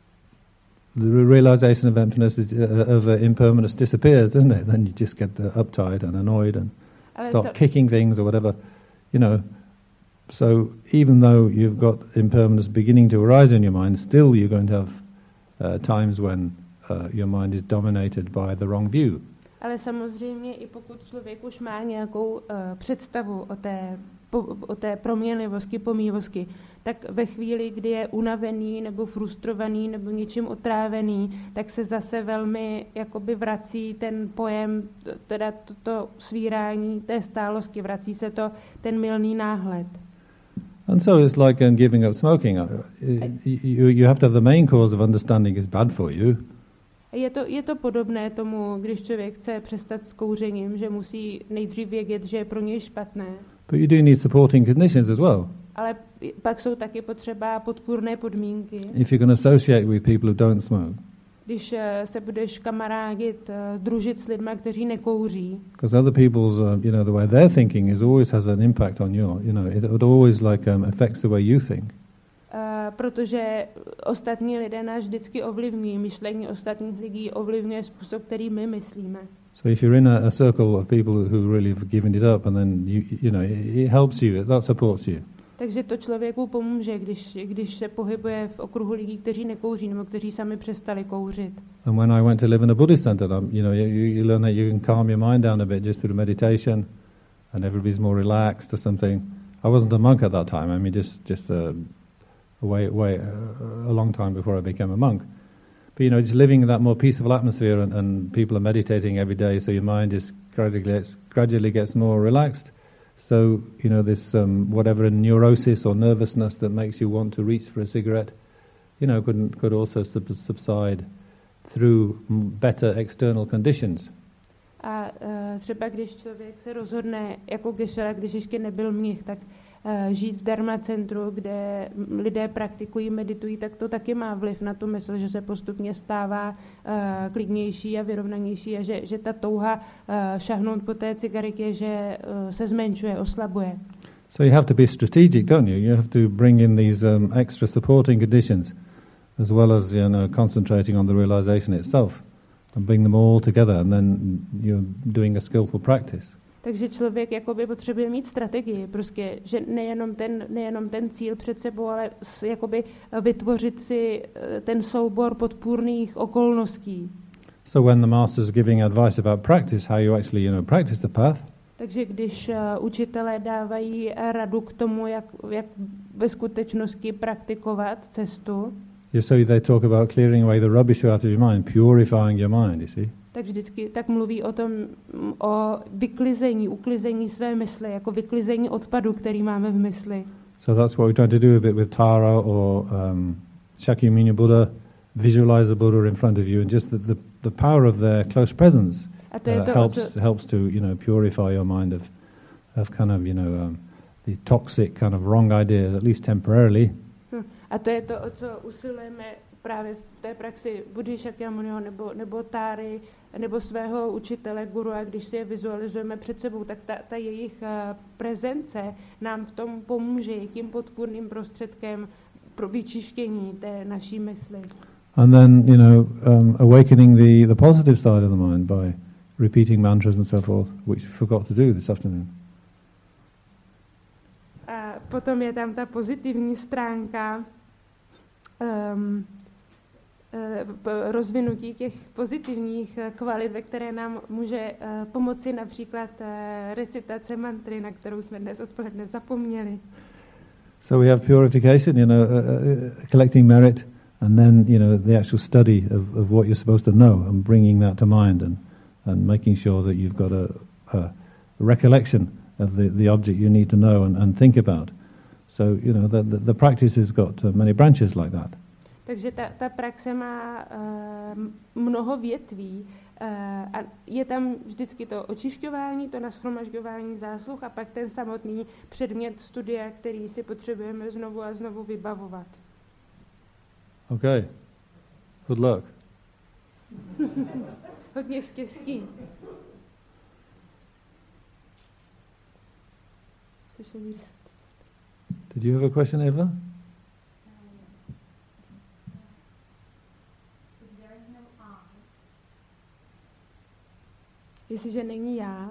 the realization of emptiness is, uh, of uh, impermanence disappears, doesn't it? Then you just get the uptight and annoyed and Ale start so, kicking things or whatever, you know. So even though you've got impermanence beginning to arise in your mind, still you're going to have uh, times when uh, your mind is dominated by the wrong view. Ale samozřejmě i pokud člověk už má nějakou uh, představu o té, po, o té proměnlivosti, pomíjivosti, tak ve chvíli, kdy je unavený nebo frustrovaný nebo něčím otrávený, tak se zase velmi jakoby vrací ten pojem, teda to, to svírání té stálosti, vrací se to ten mylný náhled. And so it's like um, giving up smoking. Uh, you, you have to have the main cause of understanding is bad for you. Je to, je to podobné tomu, když člověk chce přestat s kouřením, že musí nejdřív vědět, že je pro něj špatné. But you do need supporting conditions as well. Ale pak jsou taky potřeba podpůrné podmínky. If you're going to associate with people who don't smoke. Když se budeš kamarádit, družit s lidmi, kteří nekouří. Because other people's, uh, you know, the way they're thinking is always has an impact on you. You know, it, it always like um, affects the way you think. Uh, protože ostatní lidé nás vždycky ovlivňují, myšlení ostatních lidí ovlivňuje způsob, který my myslíme. So if you're in a, a circle of people who really have given it up, and then you, you know, it, it helps you, that supports you. Takže to člověku pomůže, když, když se pohybuje v okruhu lidí, kteří nekouří nebo kteří sami přestali kouřit. And when I went to live in a Buddhist center, um, you know, you, you learn that you can calm your mind down a bit just through meditation, and everybody's more relaxed or something. I wasn't a monk at that time. I mean, just just a, a way, way a, a long time before I became a monk. But you know, just living in that more peaceful atmosphere, and, and people are meditating every day, so your mind is gradually gets, gradually gets more relaxed. So you know, this um, whatever neurosis or nervousness that makes you want to reach for a cigarette, you know, could could also sub- subside through better external conditions. A uh, třeba když člověk se rozhodne, jako Geshe-la, když ještě nebyl mnich, tak uh, žít v Dharma centru, kde lidé praktikují, meditují, tak to taky má vliv na tu mysl, že se postupně stává uh, klidnější a vyrovnanější a že, že ta touha uh, šahnout po té cigaretě, že uh, se zmenšuje, oslabuje. So you have to be strategic, don't you? You have to bring in these um, extra supporting conditions, as well as, you know, concentrating on the realization itself, and bring them all together, and then you're doing a skillful practice. Takže člověk jakoby potřebuje mít strategii, prostě, že nejenom ten, nejenom ten cíl před sebou, ale jakoby vytvořit si ten soubor podpůrných okolností. So when the master is giving advice about practice, how you actually, you know, practice the path. Takže když uh, učitelé dávají radu k tomu, jak, jak ve skutečnosti praktikovat cestu, Yeah, so they talk about clearing away the rubbish out of your mind, purifying your mind, you see. tak vždycky tak mluví o tom, o vyklizení, uklizení své mysli, jako vyklizení odpadu, který máme v mysli. So that's what we're trying to do a bit with Tara or um, Shakyamuni Buddha. Visualize the Buddha in front of you, and just the, the, the power of their close presence uh, to, helps co... helps to, you know, purify your mind of of kind of, you know, um, the toxic kind of wrong ideas, at least temporarily. Hm. A to je to, o co usilujeme právě v té praxi Buddhy Shakyamuniho nebo, nebo Táry, nebo svého učitele, guru, a když si je vizualizujeme před sebou, tak ta, ta jejich uh, prezence nám v tom pomůže tím podpůrným prostředkem pro vyčištění té naší mysli. And then, you know, um, awakening the, the positive side of the mind by repeating mantras and so forth, which we forgot to do this afternoon. A potom je tam ta pozitivní stránka um, uh, rozvinutí těch pozitivních kvalit, ve které nám může uh, pomoci například uh, recitace mantry, na kterou jsme dnes odpoledne zapomněli. So we have purification, you know, uh, uh, collecting merit, and then, you know, the actual study of, of what you're supposed to know and bringing that to mind and, and making sure that you've got a, a recollection of the, the object you need to know and, and think about. So, you know, the, the, the practice has got uh, many branches like that. Takže ta, ta praxe má uh, mnoho větví uh, a je tam vždycky to očišťování, to nashromažďování zásluh a pak ten samotný předmět studia, který si potřebujeme znovu a znovu vybavovat. Okay. Good luck. Hodně štěstí. Did you have a question, Eva? Jestliže není já,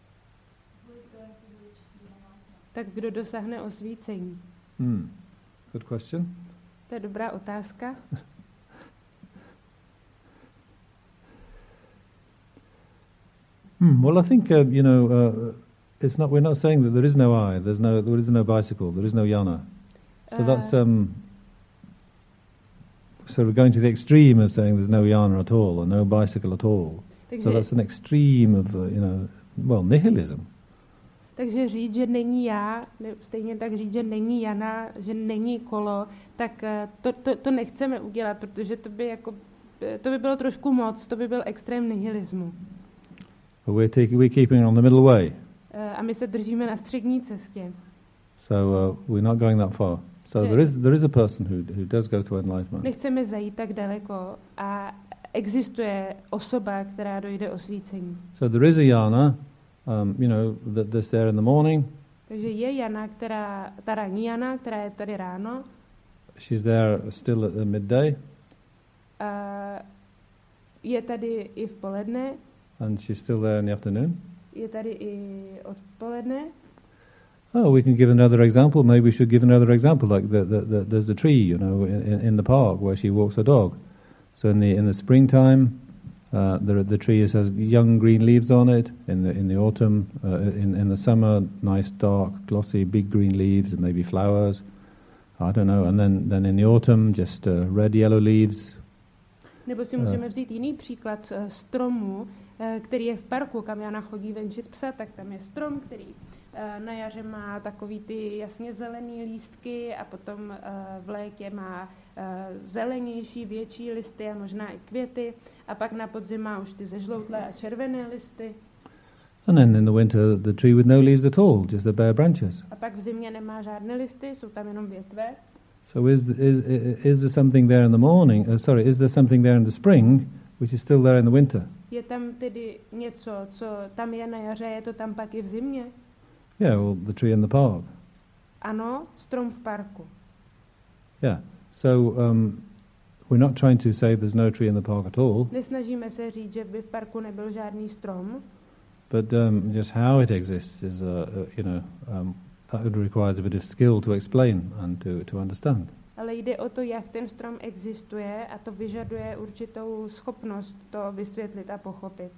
tak kdo dosáhne osvícení? Hmm. Good question. To je dobrá otázka. Hmm. Well, I think uh, you know, uh, it's not. We're not saying that there is no I. There's no. There is no bicycle. There is no yana. So uh, that's um. sort of going to the extreme of saying there's no yana at all or no bicycle at all. Takže, so that's an extreme of uh, you know, well, nihilism. Takže říct, že není já, ne, stejně tak říct, že není Jana, že není kolo, tak to, to, to nechceme udělat, protože to by, jako, to by bylo trošku moc, to by byl extrém nihilismu. But we're, take, we're keeping on the middle way. A my se držíme na střední cestě. So uh, we're not going that far. So there is there is a person who who does go to enlightenment. Nechceme zajít tak daleko a existuje osoba, která dojde osvícení. So there is a yana. Um, you know, that that's there in the morning. Takže je Jana, která, ta ranní Jana, která je tady ráno. She's there still at the midday. Uh, je tady i v poledne. And she's still there in the afternoon. Je tady i odpoledne. Oh, we can give another example. Maybe we should give another example. Like the, the, the, there's a tree, you know, in, in the park where she walks her dog. So in the in the springtime, Uh, the the tree has young green leaves on it in the in the autumn. Uh, in in the summer, nice dark, glossy, big green leaves and maybe flowers. I don't know. And then then in the autumn, just uh, red yellow leaves. Nebo si můžeme vzít jiný příklad uh, stromu, uh, který je v parku, kam Jana chodí venčit psa, tak tam je strom, který uh, na jaře má takový ty jasně zelený lístky a potom uh, v létě má uh, zelenější, větší listy a možná i květy a pak na podzim má už ty zežloutlé a červené listy. And then in the winter, the tree with no leaves at all, just the bare branches. A pak v zimě nemá žádné listy, jsou tam jenom větve. So is is is there something there in the morning? Uh, sorry, is there something there in the spring which is still there in the winter? Je tam tedy něco, co tam je na jaře, je to tam pak i v zimě? Yeah, well, the tree in the park. Ano, strom v parku. Yeah. So um, we're not trying to say there's no tree in the park at all. Nesnažíme se říct, že by v parku nebyl žádný strom. But um, just how it exists is, uh, uh, you know, um, that would require a bit of skill to explain and to, to understand. Ale jde o to, jak ten strom existuje a to vyžaduje určitou schopnost to vysvětlit a pochopit.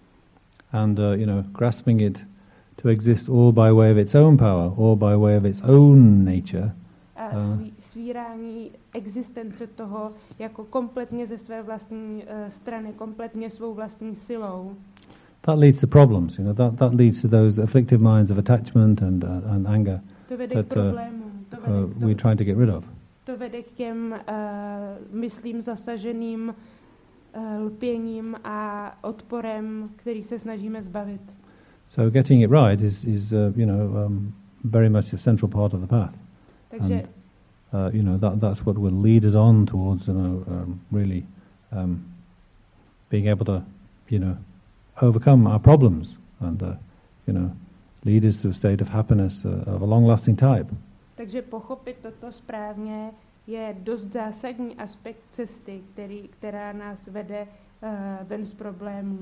And, uh, you know, grasping it to exist all by way of its own power, all by way of its own nature. A sví, svírání existence toho jako kompletně ze své vlastní uh, strany, kompletně svou vlastní silou. That leads to problems, you know, that, that leads to those afflictive minds of attachment and, uh, and anger to vede that k problémům, to vede uh, k we're trying to get rid of. To vede k těm uh, myslím zasaženým uh, lpěním a odporem, který se snažíme zbavit. So getting it right is, is uh, you know, um, very much a central part of the path. Takže and, uh, you know, that, that's what will lead us on towards, you know, um, really um, being able to, you know, overcome our problems and, uh, you know, lead us to a state of happiness uh, of a long-lasting type. Takže pochopit toto správně je dost zásadní aspekt cesty, který, která nás vede uh, ven z problémů.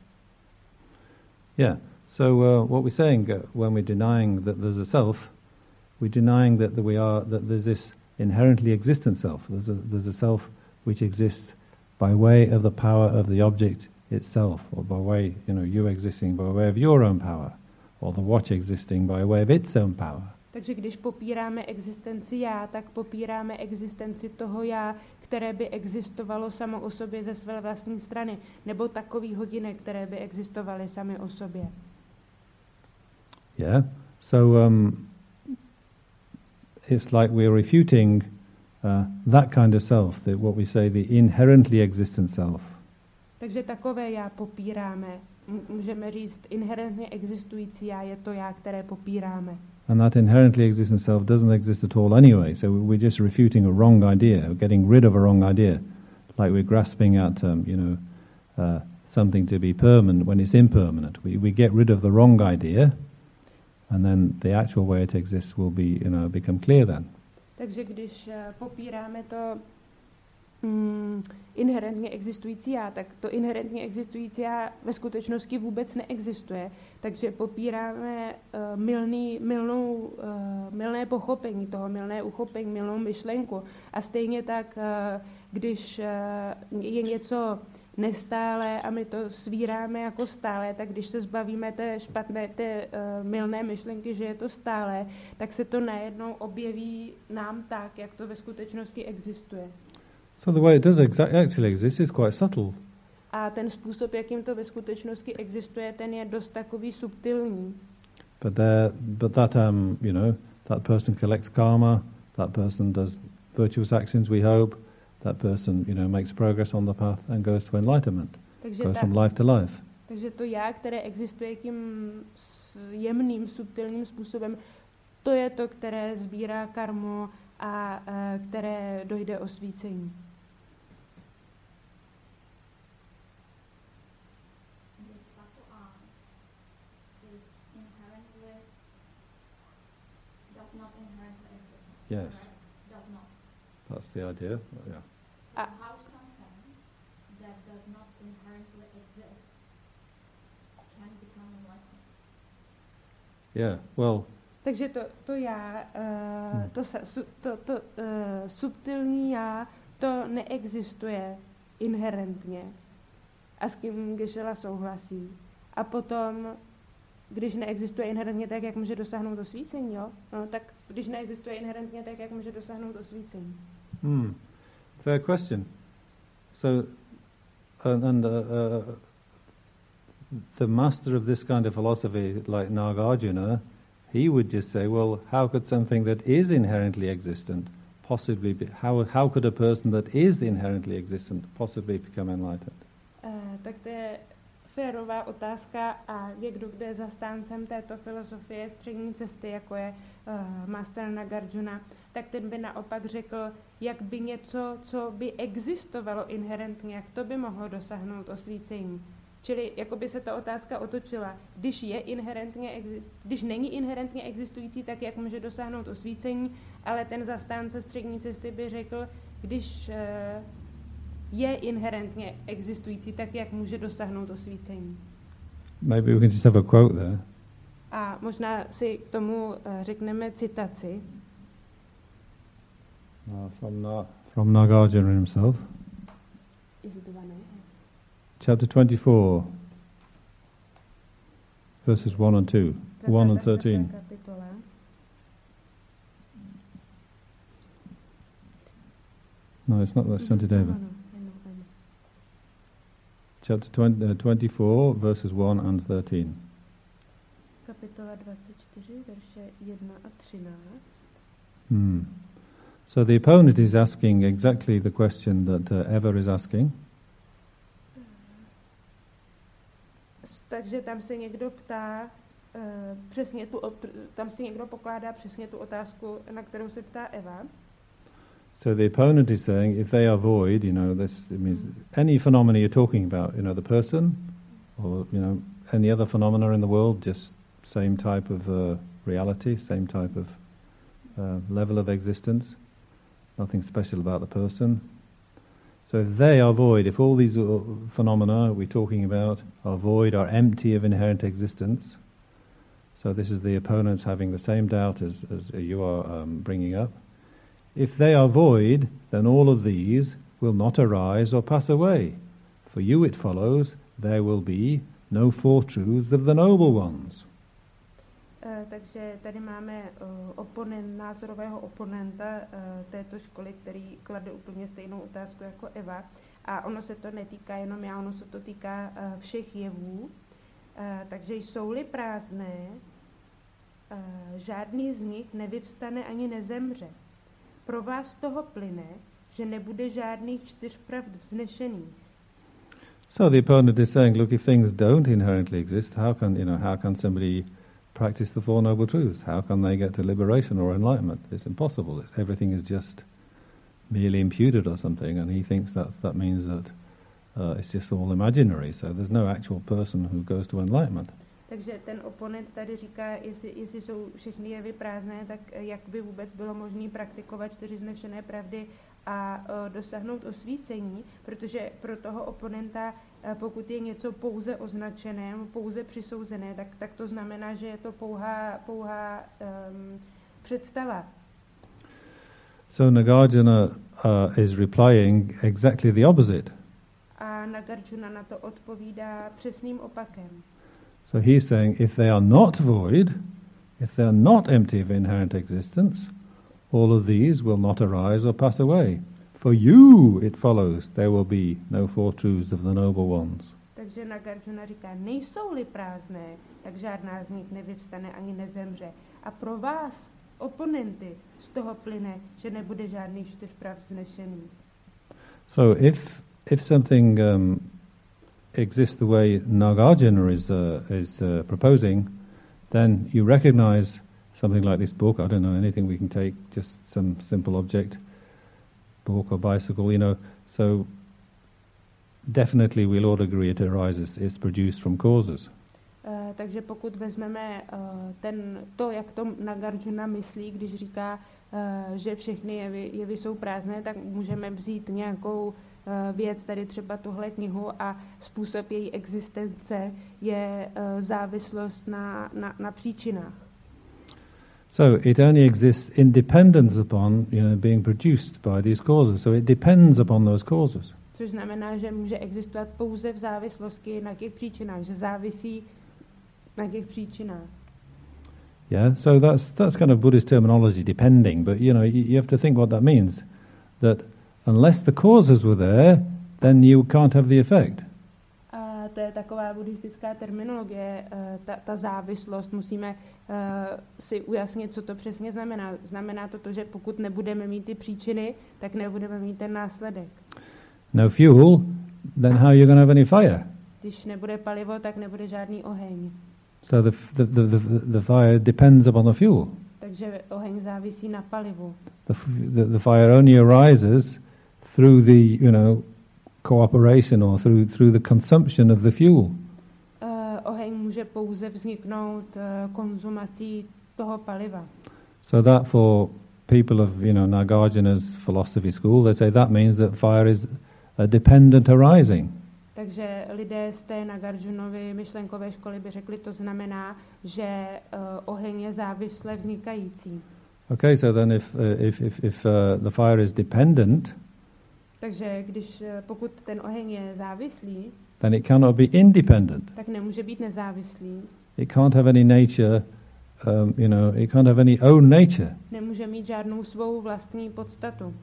Yeah. So uh, what we're saying uh, when we're denying that there's a self, we're denying that, that we are that there's this inherently existent self. There's a, there's a self which exists by way of the power of the object itself, or by way, you know, you existing by way of your own power, or the watch existing by way of its own power. Takže když popíráme existenci já, tak popíráme existenci toho já, které by existovalo samo o sobě ze své vlastní strany, nebo takový hodinek, které by existovaly sami o sobě. Yeah. So um, it's like we're refuting uh, that kind of self, the, what we say, the inherently existent self. Takže takové já popíráme. Můžeme říct, inherentně existující já je to já, které popíráme. And that inherently existent self doesn't exist at all anyway, so we're just refuting a wrong idea, or getting rid of a wrong idea, like we're grasping at, um, you know, uh, something to be permanent when it's impermanent. We we get rid of the wrong idea, and then the actual way it exists will be, you know, become clear then. Takže když uh, popíráme to mm, inherentně existující já, tak to inherentně existující já ve skutečnosti vůbec neexistuje. Takže popíráme uh, milný, milnou, uh, milné pochopení toho, milné uchopení, milnou myšlenku. A stejně tak, uh, když uh, je něco nestále a my to svíráme jako stále, tak když se zbavíme té špatné, té uh, milné myšlenky, že je to stále, tak se to najednou objeví nám tak, jak to ve skutečnosti existuje. So the way it does exa- actually exist is quite subtle. A ten způsob, jakým to ve skutečnosti existuje, ten je dost takový subtilní. But there, but that um, you know, that person collects karma. That person does virtuous actions. We hope that person, you know, makes progress on the path and goes to enlightenment. Takže goes ta, from life to life. Takže to já, které existuje tím jemným, subtilním způsobem, to je to, které sbírá karmu a, a které dojde osvícení. Yes. Does not. That's the idea. Yeah. So Ah. how something that does not inherently exist can become enlightened? Yeah. Well. Takže to, to já, uh, hmm. to, su, to, to uh, subtilní já, to neexistuje inherentně. a s kým Geshe-la souhlasí. A potom, když neexistuje inherentně tak, jak může dosáhnout osvícení, jo? No, tak když neexistuje inherentně tak, jak může dosáhnout osvícení. Hmm. Fair question. So, and, and uh, uh, the master of this kind of philosophy, like Nagarjuna, he would just say, well, how could something that is inherently existent possibly be, how, how could a person that is inherently existent possibly become enlightened? Uh, tak to je férová otázka a někdo, kdo je zastáncem této filozofie střední cesty, jako je uh, master Nagarjuna, tak ten by naopak řekl, jak by něco, co by existovalo inherentně, jak to by mohlo dosáhnout osvícení. Čili jako by se ta otázka otočila. Když je inherentně exist, když není inherentně existující, tak jak může dosáhnout osvícení, ale ten zastánce střední cesty by řekl, když uh, je inherentně existující, tak jak může dosáhnout osvícení. Maybe we can just have a quote there. A možná si k tomu uh, řekneme citaci. Uh, from, Na- from Nagarjuna himself. Is it the one? Chapter twenty-four, verses one and two, one and thirteen. Kapitola. No, it's not, that's Shantideva. No, no, no, no. Chapter twenty, uh, twenty-four, verses one and thirteen. Kapitola dvacet čtyři, verše jedna a třináct. Hmm. So the opponent is asking exactly the question that uh, Eva is asking. Takže tam se někdo ptá, uh, přesně tu, tam si někdo pokládá přesně tu otázku, na kterou se ptá Eva. So the opponent is saying, if they are void, you know, this it means any phenomena you're talking about, you know, the person, or you know, any other phenomena in the world, just same type of uh, reality, same type of uh, level of existence, nothing special about the person. So if they are void, if all these uh, phenomena we're talking about are void, are empty of inherent existence, so this is the opponents having the same doubt as, as you are um, bringing up. If they are void, then all of these will not arise or pass away. For you it follows, there will be no four truths of the noble ones. Uh, takže tady máme uh, oponent, názorového oponenta uh, této školy, který klade úplně stejnou otázku jako Eva. A ono se to netýká jenom já, ono se to týká uh, všech jevů. Uh, takže jsou-li prázdné, uh, žádný z nich nevyvstane ani nezemře. Pro vás z toho plyne, že nebude žádných čtyř pravd vznešených. So the opponent is saying, look, if things don't inherently exist, how can, you know, how can somebody practice the Four Noble Truths? How can they get to liberation or enlightenment? It's impossible. It's, everything is just merely imputed or something, and he thinks that's, that means that uh, it's just all imaginary, so there's no actual person who goes to enlightenment. Takže ten oponent tady říká, jestli, jestli jsou všechny jevy prázdné, tak jak by vůbec bylo možné praktikovat čtyři vznešené pravdy a uh, dosáhnout osvícení, protože pro toho oponenta, uh, pokud je něco pouze označené, pouze přisouzené, tak, tak to znamená, že je to pouhá, pouhá um, představa. So Nagarjuna uh, is replying exactly the opposite. A Nagarjuna na to odpovídá přesným opakem. So he's saying, if they are not void, if they are not empty of inherent existence, all of these will not arise or pass away. For you, it follows, there will be no four truths of the noble ones. Takže Nagarjuna říká, nejsou-li prázdné, tak žádná z nich nevyvstane ani nezemře. A pro vás, oponenty, z toho plyne, že nebude žádný čtyř prav vznešený. So if if something um, exists the way Nagarjuna is uh, is uh, proposing, then you recognize something like this book. I don't know anything we can take, just some simple object, book or bicycle, you know. So definitely we'll all agree it arises, it's produced from causes. Uh, takže pokud vezmeme uh, ten, to, jak to Nagarjuna myslí, když říká, uh, že všechny jevy, jevy jsou prázdné, tak můžeme vzít nějakou uh, věc, tady třeba tuhle knihu, a způsob její existence je uh, závislost na, na, na příčinách. So it only exists in dependence upon, you know, being produced by these causes. So it depends upon those causes. Což znamená, že může existovat pouze v závislosti na těch příčinách, že závisí na těch příčinách. Yeah, so that's that's kind of Buddhist terminology, depending. But you know, you, you have to think what that means. That unless the causes were there, then you can't have the effect. A to je taková buddhistická terminologie, ta, ta závislost. Musíme uh, si ujasnit, co to přesně znamená. Znamená to to, že pokud nebudeme mít ty příčiny, tak nebudeme mít ten následek. No fuel, then how are you going to have any fire? Když nebude palivo, tak nebude žádný oheň. So the, the, the, the, the fire depends upon the fuel. Takže oheň závisí na palivu. The, the, the fire only arises through the, you know, cooperation or through through the consumption of the fuel. Uh, oheň může pouze vzniknout uh, konzumací toho paliva. So that for people of, you know, Nagarjuna's philosophy school, they say that means that fire is a dependent arising. Takže lidé z té Nagarjunovy myšlenkové školy by řekli, to znamená, že uh, oheň je závisle vznikající. Okay, so then if uh, if if, if uh, the fire is dependent, takže když uh, pokud ten oheň je závislý, then it cannot be independent. Tak nemůže být nezávislý. It can't have any nature, um, you know, it can't have any own nature. Nemůže mít žádnou svou vlastní podstatu.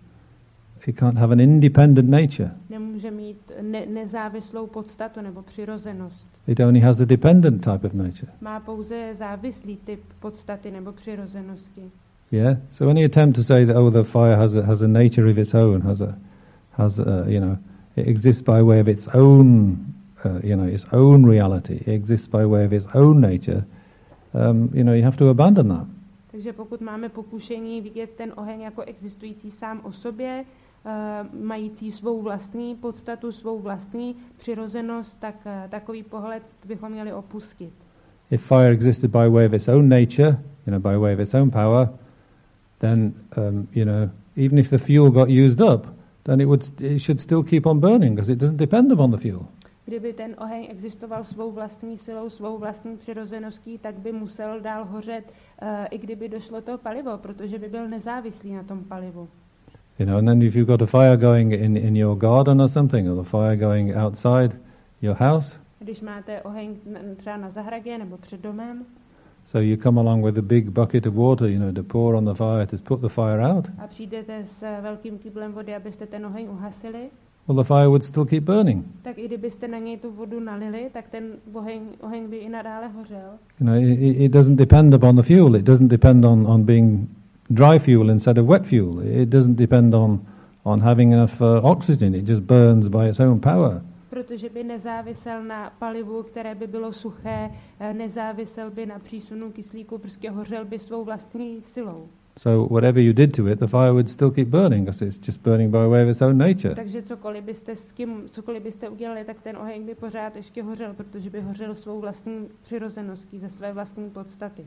It can't have an independent nature. Nemůže mít ne- nezávislou podstatu nebo přirozenost. It only has a dependent type of nature. Má pouze závislý typ podstaty nebo přirozenosti. Yeah. So any attempt to say that oh the fire has a, has a nature of its own, has a has a, you know, it exists by way of its own, uh, you know, its own reality. It exists by way of its own nature. Um, you know, you have to abandon that. Takže pokud máme pokušení vidět ten oheň jako existující sám o sobě, uh, mající svou vlastní podstatu, svou vlastní přirozenost, tak uh, takový pohled bychom měli opustit. If fire existed by way of its own nature, you know, by way of its own power, then um, you know, even if the fuel got used up, then it would it should still keep on burning because it doesn't depend upon the fuel. Kdyby ten oheň existoval svou vlastní silou, svou vlastní přirozeností, tak by musel dál hořet, uh, i kdyby došlo to palivo, protože by byl nezávislý na tom palivu. You know, and then if you've got a fire going in, in your garden or something, or the fire going outside your house, když máte oheň třeba na zahradě nebo před domem, so you come along with a big bucket of water, you know, to pour on the fire, to put the fire out. A přijdete s velkým kyblem vody, abyste ten oheň uhasili, well, the fire would still keep burning. Tak i kdybyste na něj tu vodu nalili, tak ten oheň, oheň by i nadále hořel. You know, it, it doesn't depend upon the fuel. It doesn't depend on, on being dry fuel instead of wet fuel. It doesn't depend on on having enough uh, oxygen. It just burns by its own power. Protože by nezávisel na palivu, které by bylo suché, nezávisel by na přísunu kyslíku, prostě hořel by svou vlastní silou. So whatever you did to it, the fire would still keep burning because it's just burning by way of its own nature. Takže cokoliv byste s kým, cokoliv byste udělali, tak ten oheň by pořád ještě hořel, protože by hořel svou vlastní přirozeností, ze své vlastní podstaty.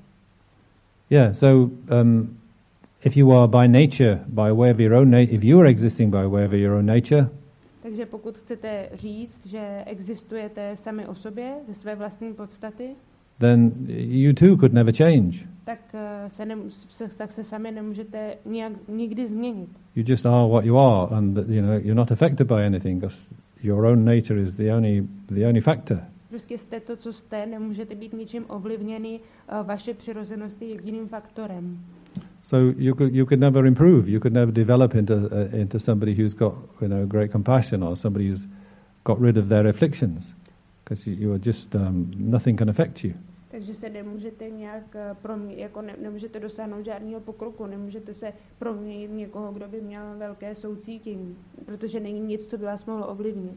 Yeah, so um, if you are by nature, by way of your own nature, if you are existing by way of your own nature, takže pokud chcete říct, že existujete sami o sobě, ze své vlastní podstaty, then you too could never change. Tak se, ne, se, tak se sami nemůžete nijak, nikdy změnit. You just are what you are, and you know you're not affected by anything because your own nature is the only the only factor. Prostě jste to, co jste, nemůžete být ničím ovlivněni, vaše přirozenost je jediným faktorem. So you could you could never improve. You could never develop into uh, into somebody who's got, you know, great compassion, or somebody who's got rid of their afflictions, because you, you are just um, nothing can affect you. Takže se nemůžete nějak proměnit, jako ne, nemůžete dosáhnout žádného pokroku, nemůžete se proměnit někoho, kdo by měl velké soucítění, protože není nic, co by vás mohlo ovlivnit.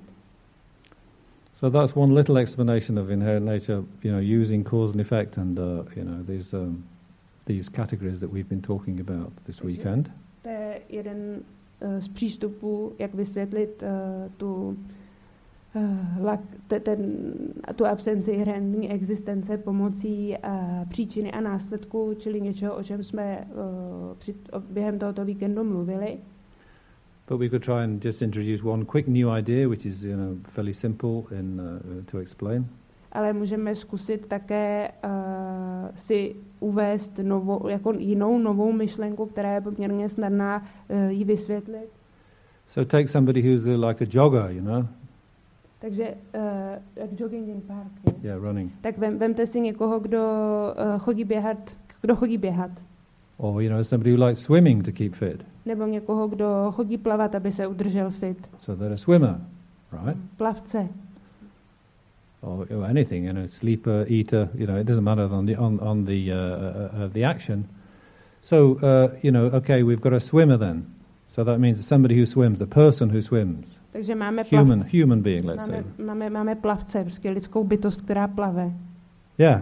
So that's one little explanation of inherent nature, you know, using cause and effect, and uh, you know these um, these categories that we've been talking about this Takže weekend. To je jeden uh, z přístupů, jak vysvětlit uh, tu Uh, lak, te, ten, tu absenci inherentní existence pomocí uh, příčiny a následku, čili něčeho, o čem jsme uh, při, o, během tohoto víkendu mluvili. But we could try and just introduce one quick new idea, which is, you know, fairly simple in uh, to explain. Ale můžeme zkusit také uh, si uvést novou, jako jinou novou myšlenku, která je poměrně snadná uh, ji vysvětlit. So take somebody who's uh, like a jogger, you know. Takže uh, jak jogging in park, je? Yeah, running. Tak vem, vemte si někoho, kdo uh, chodí běhat, kdo chodí běhat. Or, you know, somebody who likes swimming to keep fit. Nebo někoho, kdo chodí plavat, aby se udržel fit. So they're a swimmer, right? Plavce. Or, or anything, you know, sleeper, eater, you know, it doesn't matter on the on on the uh, uh, the action. So uh, you know, okay, we've got a swimmer then. So that means somebody who swims, a person who swims. Takže máme plavce. Human, human being, let's máme, say. Máme, máme plavce, prostě lidskou bytost, která plave. Yeah.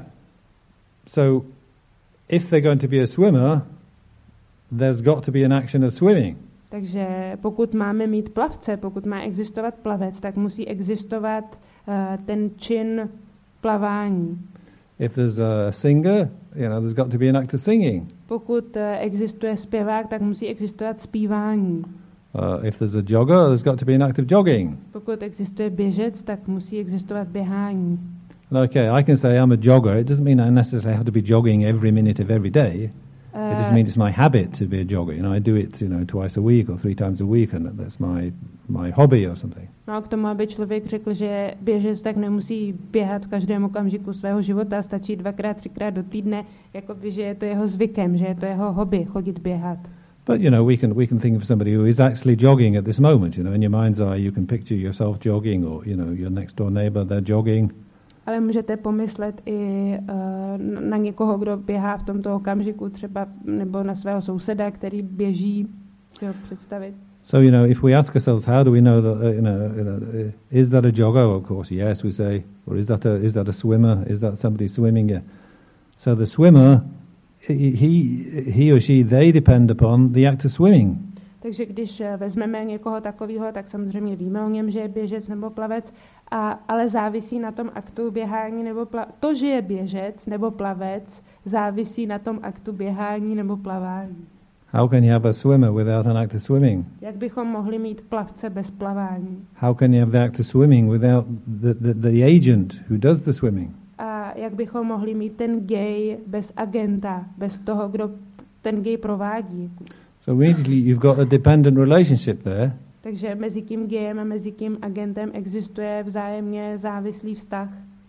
So if they're going to be a swimmer, there's got to be an action of swimming. Takže pokud máme mít plavce, pokud má existovat plavec, tak musí existovat uh, ten čin plavání. If there's a singer, you know, there's got to be an act of singing. Pokud uh, existuje zpěvák, tak musí existovat zpívání. Uh, if there's a jogger, there's got to be an act of jogging. Pokud existuje běžec, tak musí existovat běhání. Okay, I can say I'm a jogger. It doesn't mean I necessarily have to be jogging every minute of every day. Uh, It just means it's my habit to be a jogger. You know, I do it, you know, twice a week or three times a week, and that's my my hobby or something. No a k tomu, aby člověk řekl, že je běžec, tak nemusí běhat v každém okamžiku svého života, stačí dvakrát, třikrát do týdne, jakoby, že je to jeho zvykem, že je to jeho hobby, chodit běhat. But you know, we can we can think of somebody who is actually jogging at this moment. You know, in your mind's eye, you can picture yourself jogging, or you know, your next door neighbour, they're jogging. Ale můžete pomyslet i uh, na někoho, kdo běhá v tomto okamžiku, třeba nebo na svého souseda, který běží, si ho představit. So you know, if we ask ourselves, how do we know that? Uh, you know, you know uh, is that a jogger? Of course, yes, we say. Or is that a is that a swimmer? Is that somebody swimming? Yeah. So the swimmer, he he or she, they depend upon the act of swimming. Takže když vezmeme někoho takového, tak samozřejmě víme o něm, že je běžec nebo plavec, a, ale závisí na tom aktu běhání nebo pla- to, že je běžec nebo plavec, závisí na tom aktu běhání nebo plavání. How can you have a swimmer without an act of swimming? Jak bychom mohli mít plavce bez plavání? How can you have the act of swimming without the, the, the agent who does the swimming? A jak bychom mohli mít ten gay bez agenta, bez toho, kdo ten gay provádí? So immediately you've got a dependent relationship there. Takže mezi tím gayem a mezi tím agentem existuje vzájemně závislý vztah.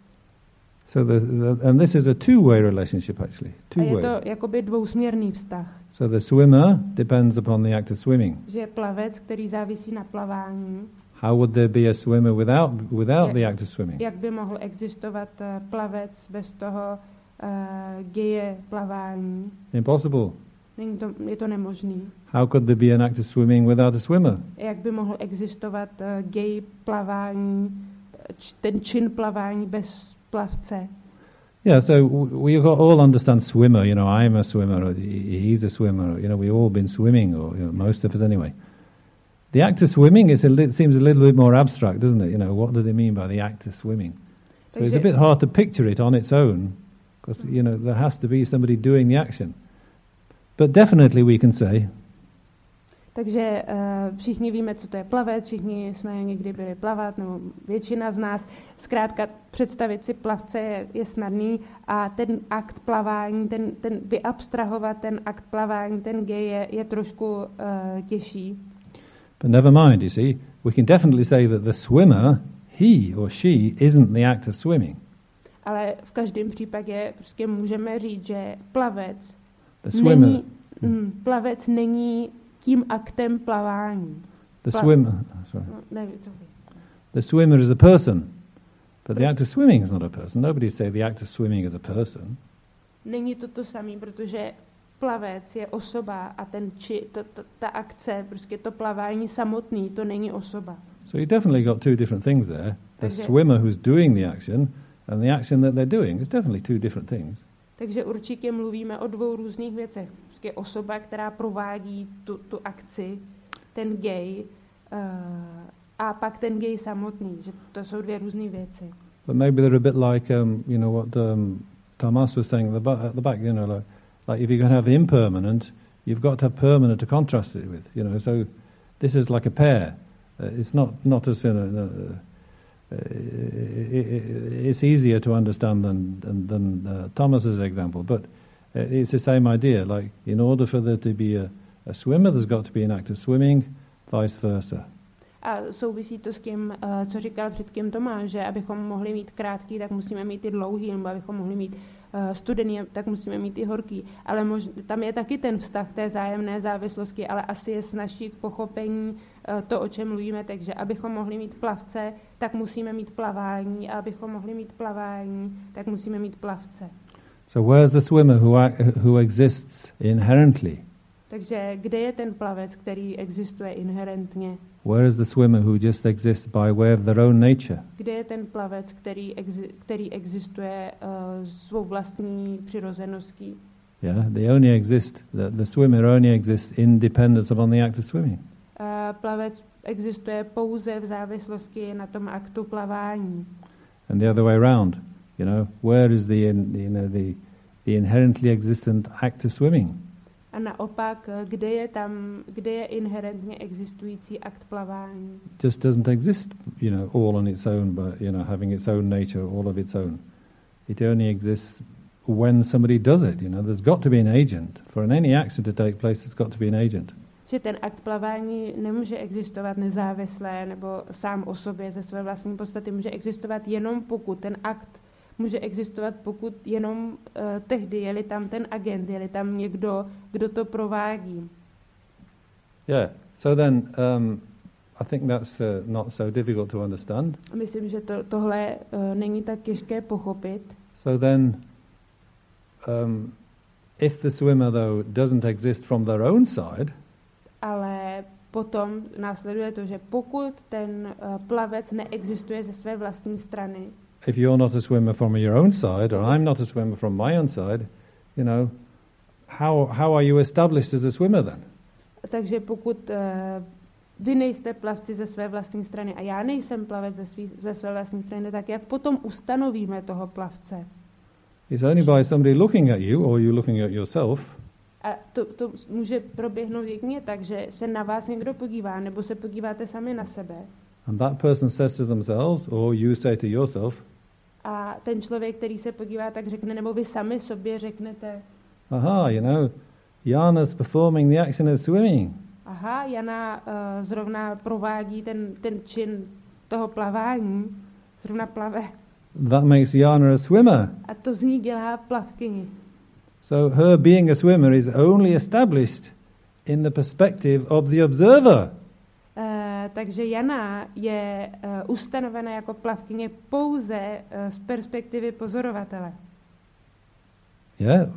So the, the, and this is a two-way relationship actually. A je Two-way. to jakoby dvousměrný vztah. So the swimmer depends upon the act of swimming. Že je plavec, který závisí na plavání. How would there be a swimmer without without Jak- the act of swimming? Jak by mohl existovat uh, plavec bez toho uh, geje plavání? Impossible. Není to, je to nemožný. How could there be an act of swimming without a swimmer? Jak by mohl existovat uh, gej plavání, č, ten čin plavání bez plavce? Yeah, so w- we all understand swimmer. You know, I'm a swimmer. Or he- he's a swimmer. You know, we've all been swimming, or you know, most of us anyway. The act of swimming is a li- seems a little bit more abstract, doesn't it? You know, what do they mean by the act of swimming? So it's a bit hard to picture it on its own, because you know there has to be somebody doing the action. But definitely we can say, Takže uh, všichni víme, co to je plavec, všichni jsme někdy byli plavat, nebo většina z nás. Zkrátka představit si plavce je, je snadný a ten akt plavání, ten, ten vyabstrahovat ten akt plavání, ten gay je, je trošku uh, těžší. but never mind. You see, we can definitely say that the swimmer, he or she, isn't the act of swimming. Ale v každém případě prostě můžeme říct, že plavec The swimmer, není, mm, plavec není tím aktem plavání. the Pla- swimmer, sorry, No, nevím, co vy. the swimmer is a person, but the act of swimming is not a person. Nobody say the act of swimming is a person. Není to to samé, protože plavec je osoba a ten či, to, to, ta akce, prostě to plavání samotný, to není osoba. So you definitely got two different things there. The Takže- swimmer who's doing the action and the action that they're doing is definitely two different things. Takže určitě mluvíme o dvou různých věcech. Prostě osoba, která provádí tu, tu akci, ten gay, uh, a pak ten gay samotný, že to jsou dvě různé věci. But maybe they're a bit like, um, you know, what um, Thomas was saying at the, ba- at the back, you know, like, like if you're going to have impermanent, you've got to have permanent to contrast it with, you know. So this is like a pair. Uh, it's not, not as, you know, uh, uh, it, it, it's easier to understand than, than, than uh, Thomas's example, but uh, it's the same idea. Like, in order for there to be a, a swimmer, there's got to be an act of swimming, vice versa. A souvisí to s tím, uh, co říkal předtím Tomáš, že abychom mohli mít krátký, tak musíme mít i dlouhý, nebo abychom mohli mít uh, studený, tak musíme mít i horký. Ale mož, tam je taky ten vztah té zájemné závislosti, ale asi je snažší k pochopení uh, to, o čem mluvíme. Takže abychom mohli mít plavce, tak musíme mít plavání. A abychom mohli mít plavání, tak musíme mít plavce. So where's the swimmer who, who exists inherently? Takže kde je ten plavec, který existuje inherentně? Where is the swimmer who just exists by way of their own nature? Kde je ten plavec, který, exi- který existuje uh, svou vlastní přirozeností? Yeah, they only exist. The, the swimmer only exists in dependence upon the act of swimming. Uh, plavec existuje pouze v závislosti na tom aktu plavání. And the other way around, you know, where is the, in, you know, the the inherently existent act of swimming? A naopak, kde je tam, kde je inherentně existující akt plavání? Just doesn't exist, you know, all on its own, but you know, having its own nature, all of its own. It only exists when somebody does it. You know, there's got to be an agent for any action to take place. There's got to be an agent. Že ten akt plavání nemůže existovat nezávisle nebo sám o sobě ze své vlastní podstaty. Může existovat jenom pokud ten akt může existovat pokud jenom uh, tehdy, je-li tam ten agent, je-li tam někdo, kdo to provádí. Yeah. So then, um, I think that's uh, not so difficult to understand. Myslím, že to, tohle uh, není tak těžké pochopit. So then, um, if the swimmer though doesn't exist from their own side, ale potom následuje to, že pokud ten uh, plavec neexistuje ze své vlastní strany, if you're not a swimmer from your own side, or I'm not a swimmer from my own side, you know, how how are you established as a swimmer then? Takže pokud uh, vy nejste plavci ze své vlastní strany a já nejsem plavec ze, svý, ze své vlastní strany, tak jak potom ustanovíme toho plavce? It's only by somebody looking at you, or you looking at yourself. A to, to může proběhnout jedině tak, že se na vás někdo podívá, nebo se podíváte sami na sebe. And that person says to themselves, or you say to yourself, a ten člověk, který se podívá, tak řekne, nebo vy sami sobě řeknete, aha, you know, Jana's performing the action of swimming. Aha, Jana uh, zrovna provádí ten, ten čin toho plavání, zrovna plave. That makes Jana a swimmer. A to z ní dělá plavkyni. So her being a swimmer is only established in the perspective of the observer. Uh, takže Jana je uh, ustanovena jako plavkyně pouze uh, z perspektivy pozorovatele. Yeah,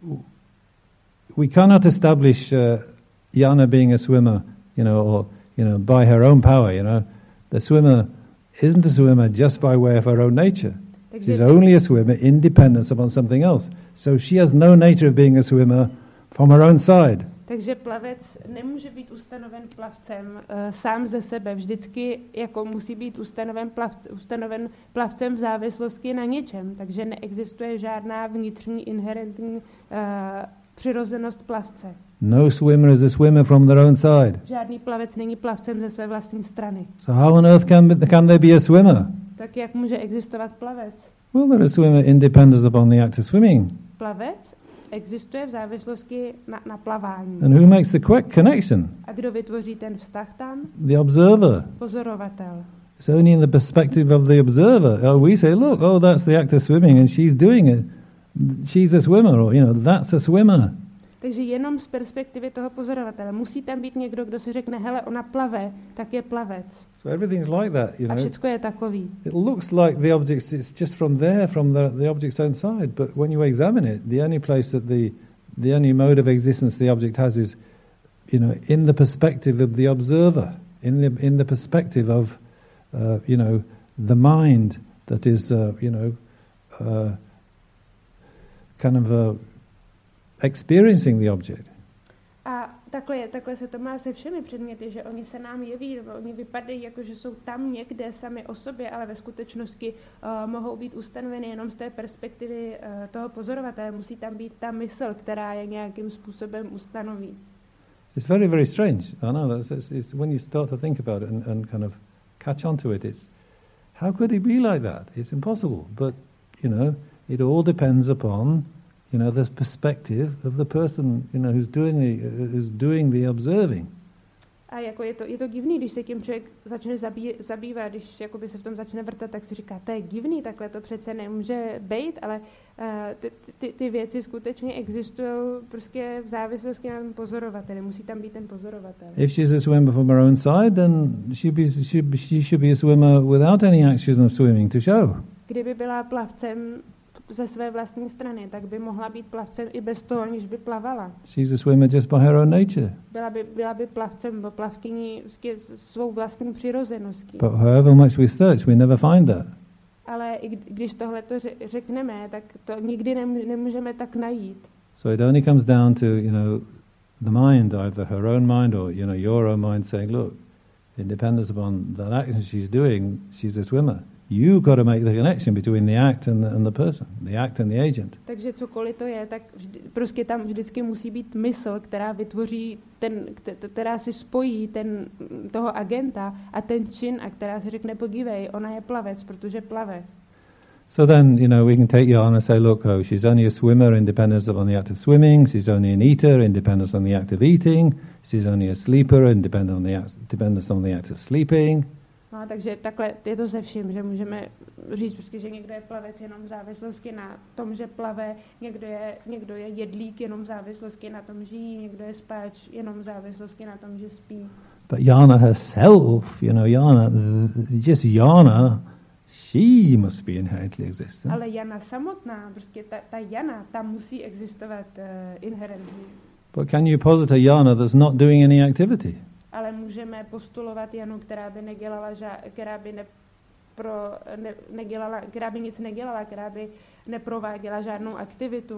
we cannot establish uh, Jana being a swimmer, you know, or you know, by her own power. You know, the swimmer isn't a swimmer just by way of her own nature. Takže She's only a swimmer in dependence upon something else. So she has no nature of being a swimmer from her own side. Takže plavec nemůže být ustanoven plavcem uh, sám ze sebe. Vždycky jako musí být ustanoven, plavc, ustanoven plavcem v závislosti na něčem. Takže neexistuje žádná vnitřní inherentní uh, přirozenost plavce. No swimmer is a swimmer from their own side. Žádný plavec není plavcem ze své vlastní strany. So how on earth can, can there be a swimmer? Tak jak může existovat plavec? Well, they're a swimmer in dependence upon the act of swimming. Plavec existuje v závislosti na, na plavání. And who makes the quick connection? A kdo vytvoří ten vztah tam? The observer. Pozorovatel. It's only in the perspective of the observer. Oh, we say, look, oh, that's the act of swimming, and she's doing it. She's a swimmer, or, you know, that's a swimmer. Takže jenom z perspektivy toho pozorovatele. Musí tam být někdo, kdo si řekne, hele, ona plave, tak je plavec. So everything's like that, you A know. všecko je takový. It looks like the objects, it's just from there, from the, the object's own side, but when you examine it, the only place that the, the only mode of existence the object has is, you know, in the perspective of the observer, in the, in the perspective of, uh, you know, the mind that is, uh, you know, uh, kind of uh, experiencing the object. A takhle, je, takhle se to má se všemi předměty, že oni se nám jeví, nebo oni vypadají jako, že jsou tam někde sami o sobě, ale ve skutečnosti uh, mohou být ustanoveny jenom z té perspektivy uh, toho pozorovatele. Musí tam být ta mysl, která je nějakým způsobem ustanoví. It's very, very strange. I know that's, it's, it's when you start to think about it and, and kind of catch on to it, it's how could it be like that? It's impossible. But you know, it all depends upon, you know, the perspective of the person, you know, who's doing the uh, who's doing the observing. A jako je to, je to divný, když se tím člověk začne zabí, zabývat, když jakoby se v tom začne vrtat, tak si říká, to je divný, takhle to přece nemůže být, ale uh, ty, ty, ty věci skutečně existují prostě v závislosti na pozorovateli, musí tam být ten pozorovatel. If she's a swimmer from her own side, then she, be, she, she should be a swimmer without any action of swimming to show. Kdyby byla plavcem ze své vlastní strany, tak by mohla být plavcem i bez toho, aniž by plavala. She's a swimmer just by her own nature. Byla by, byla by plavcem nebo plavkyní svou vlastní přirozeností. But however much we search, we never find that. Ale i když tohle to řekneme, tak to nikdy nemůžeme tak najít. So it only comes down to, you know, the mind, either her own mind or, you know, your own mind saying, look, it depends upon that action she's doing, she's a swimmer. You've got to make the connection between the act and the, and the person, the act and the agent. Takže cokoliv to je, tak vždy, prostě tam vždycky musí být mysl, která vytvoří ten, která si spojí ten, toho agenta a ten čin, a která si řekne, podívej, ona je plavec, protože plave. So then, you know, we can take Jana and say, look, oh, she's only a swimmer independent upon the act of swimming, she's only an eater independent on the act of eating, she's only a sleeper independent on the act, dependent on the act of sleeping. No, takže takhle je to se vším, že můžeme říct, prostě, že někdo je plavec jenom v závislosti na tom, že plave, někdo je, někdo je jedlík jenom v závislosti na tom, že jí, někdo je spáč jenom v závislosti na tom, že spí. But Jana herself, you know, Jana, just Jana, she must be inherently existent. Ale Jana samotná, prostě ta, ta Jana, ta musí existovat uh, inherentně. But can you posit a Jana that's not doing any activity? Ale můžeme postulovat Janu, která by nedělala, ža, která by ne, pro, ne, nedělala, která by nic nedělala, která by neprováděla žádnou aktivitu.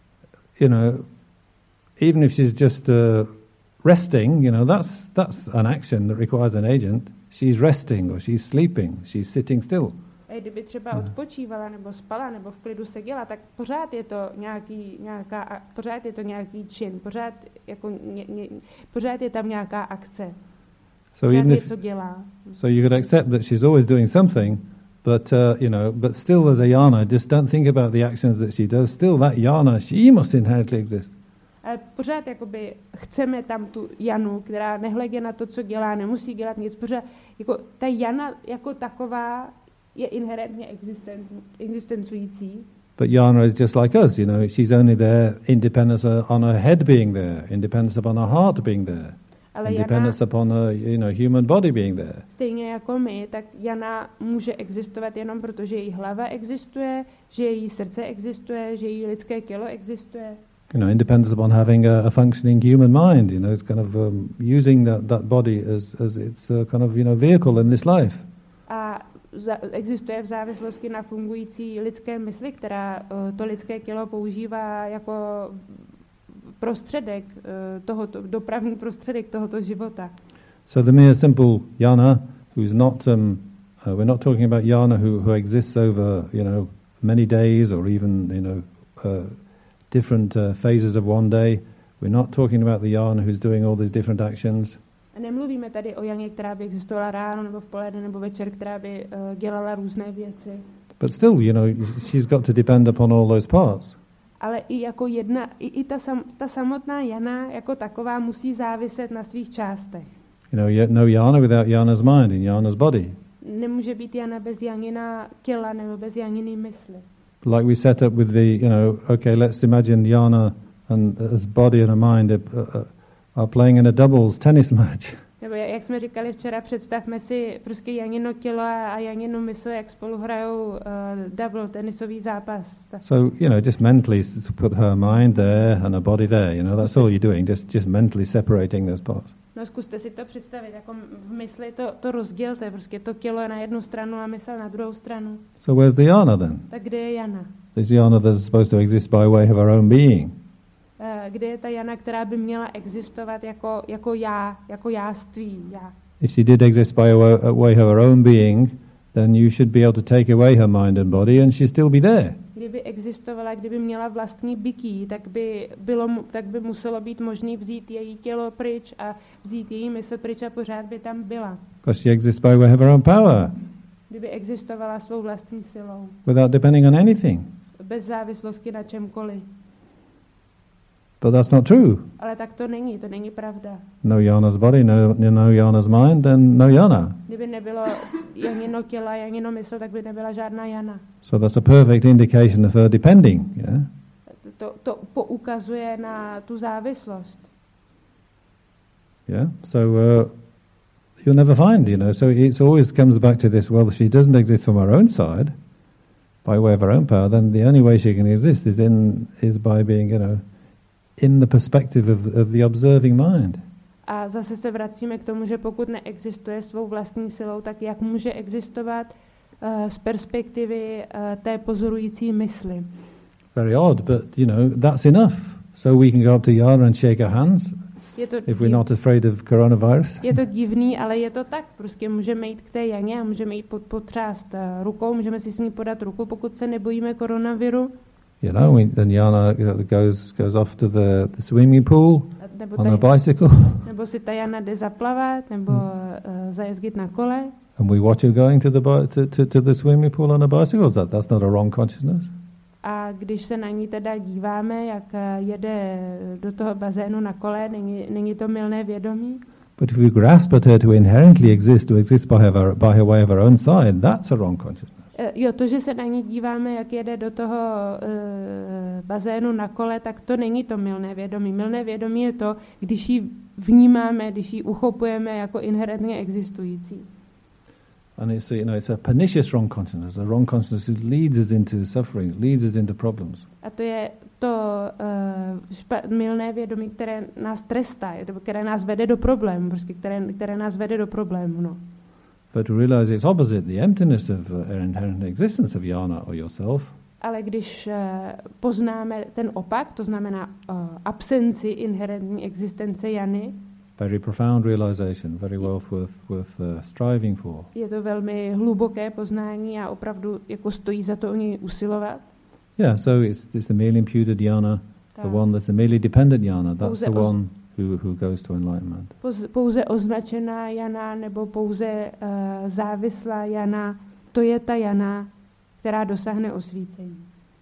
You know, even if she's just uh, resting, you know, that's that's an action that requires an agent. She's resting or she's sleeping, she's sitting still. A kdyby třeba odpočívala nebo spala nebo v klidu seděla, tak pořád je to nějaký, nějaká, pořád je to nějaký čin, pořád, jako ně, ně, pořád je tam nějaká akce. So even if, něco dělá. So you could accept that she's always doing something, but uh, you know, but still as a Jana, just don't think about the actions that she does. Still that Jana, she must inherently exist. Ale pořád jakoby chceme tam tu Janu, která nehledě na to, co dělá, nemusí dělat nic. Pořád, jako ta Jana jako taková je inherentně existencující. But Jana is just like us, you know, she's only there independence on her head being there, independence upon her heart being there, ale independence Jana, upon her, you know, human body being there. Stejně jako my, tak Jana může existovat jenom proto, že její hlava existuje, že její srdce existuje, že její lidské tělo existuje. You know, independence upon having a, a functioning human mind, you know, it's kind of um, using that, that body as, as its uh, kind of, you know, vehicle in this life. A za, existuje v závislosti na fungující lidské mysli, která uh, to lidské tělo používá jako prostředek uh, tohoto, dopravní prostředek tohoto života. So the mere simple Jana, who's not, um, uh, we're not talking about Jana who, who exists over, you know, many days or even, you know, uh, different uh, phases of one day. We're not talking about the Jana who's doing all these different actions. A nemluvíme tady o Janě, která by existovala ráno nebo v poledne nebo večer, která by uh, dělala různé věci. But still, you know, she's got to depend upon all those parts. Ale i jako jedna, i, i ta, sam, ta samotná Jana jako taková musí záviset na svých částech. You know, no Jana without Jana's mind in Jana's body. Nemůže být Jana bez Janina těla nebo bez Janiny mysli. Like we set up with the, you know, okay, let's imagine Jana and his body and a mind are, uh, are playing in a doubles tennis match. Nebo jak jsme říkali včera, představme si prostě Janino tělo a Janinu mysl, jak spolu hrajou uh, double tenisový zápas. So, you know, just mentally put her mind there and her body there, you know, that's all you're doing, just just mentally separating those parts. No zkuste si to představit, jako v mysli to, to rozdělte, prostě to tělo je na jednu stranu a mysl na druhou stranu. So where's the Jana then? Tak kde je Jana? There's Jana that's supposed to exist by way of her own being. Uh, kde je ta Jana, která by měla existovat jako, jako já, jako jáství, já. If she did exist by a way of her own being, then you should be able to take away her mind and body and she'd still be there. Kdyby existovala, kdyby měla vlastní bytí, tak by, bylo, tak by muselo být možné vzít její tělo pryč a vzít její mysl pryč a pořád by tam byla. Because she exists by way of her own power. Kdyby existovala svou vlastní silou. Without depending on anything. Bez závislosti na čemkoliv. But that's not true. Ale tak to není, to není pravda. No jhana's body, no, no jhana's mind, then no jhana. Kdyby nebylo janino těla, janino mysl, tak by nebyla žádná jana. So that's a perfect indication of her depending. Yeah. To, to poukazuje na tu závislost. Yeah. So uh, you'll never find, you know. So it always comes back to this. Well, if she doesn't exist from her own side, by way of her own power, then the only way she can exist is in is by being, you know, in the perspective of, of the observing mind. A zase se vracíme k tomu, že pokud neexistuje svou vlastní silou, tak jak může existovat uh, z perspektivy uh, té pozorující mysli. Very odd, but you know that's enough. So we can go up to Yana and shake her hands Je to if we're not afraid of coronavirus. Je to divný, ale je to tak. Prostě můžeme jít k té Janě a můžeme jít pod, potřást uh, rukou, můžeme si s ní podat ruku, pokud se nebojíme koronaviru. You know, we, then Yana you know, goes goes off to the, the swimming pool Nebo, on ta, a bicycle, nebo si ta Jana jde zaplavat, nebo uh, zajezdit na kole. and we watch her going to the bi- to, to, to the swimming pool on a bicycle. That that's not a wrong consciousness. A když se na ní teda díváme, jak uh, jede do toho bazénu na kole, není, není to mylné vědomí. But if we grasp at her to inherently exist, to exist by her by her way of her own side, that's a wrong consciousness. Jo, to, že se na ní díváme, jak jede do toho uh, bazénu na kole, tak to není to mylné vědomí. Mylné vědomí je to, když ji vnímáme, když ji uchopujeme jako inherentně existující. And it's a, you know it's a pernicious wrong consciousness. A wrong consciousness that leads us into suffering, leads us into problems. A to je to uh, špa- mylné vědomí, které nás trestá, které nás vede do problému, prostě které, které nás vede do problému, no. But to realize it's opposite, the emptiness of uh, inherent existence of Yana or yourself. Ale když uh, poznáme ten opak, to znamená uh, absenci inherentní existence Jany, Very profound realization, very well worth worth uh, striving for. je to velmi hluboké poznání a opravdu jako stojí za to o něj usilovat. Yeah, so it's it's the merely imputed Yana, the one that's the merely dependent Yana. That's Pouze the oz- one who who goes to enlightenment. Poz- pouze označená Jana nebo pouze uh, závislá Jana, to je ta Jana, která dosáhne osvícení.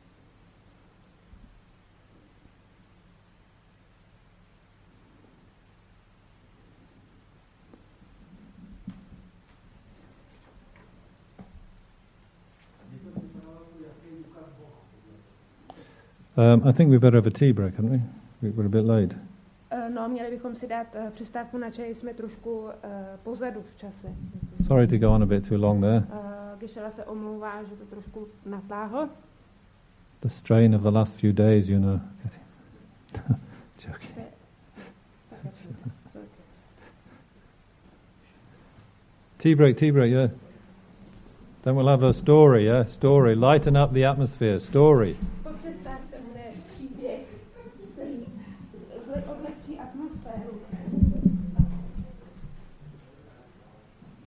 Um, I think we better have a tea break, haven't we? We- We're a bit late. Uh, no, měli bychom si dát uh, přestávku na čaj, jsme trošku uh, pozadu v čase. Sorry to go on a bit too long there. Uh, Gešela se omlouvá, že to trošku natáhl. The strain of the last few days, you know. Joking. Tea break, tea break, yeah. Then we'll have a story, yeah? Story. Lighten up the atmosphere. Story.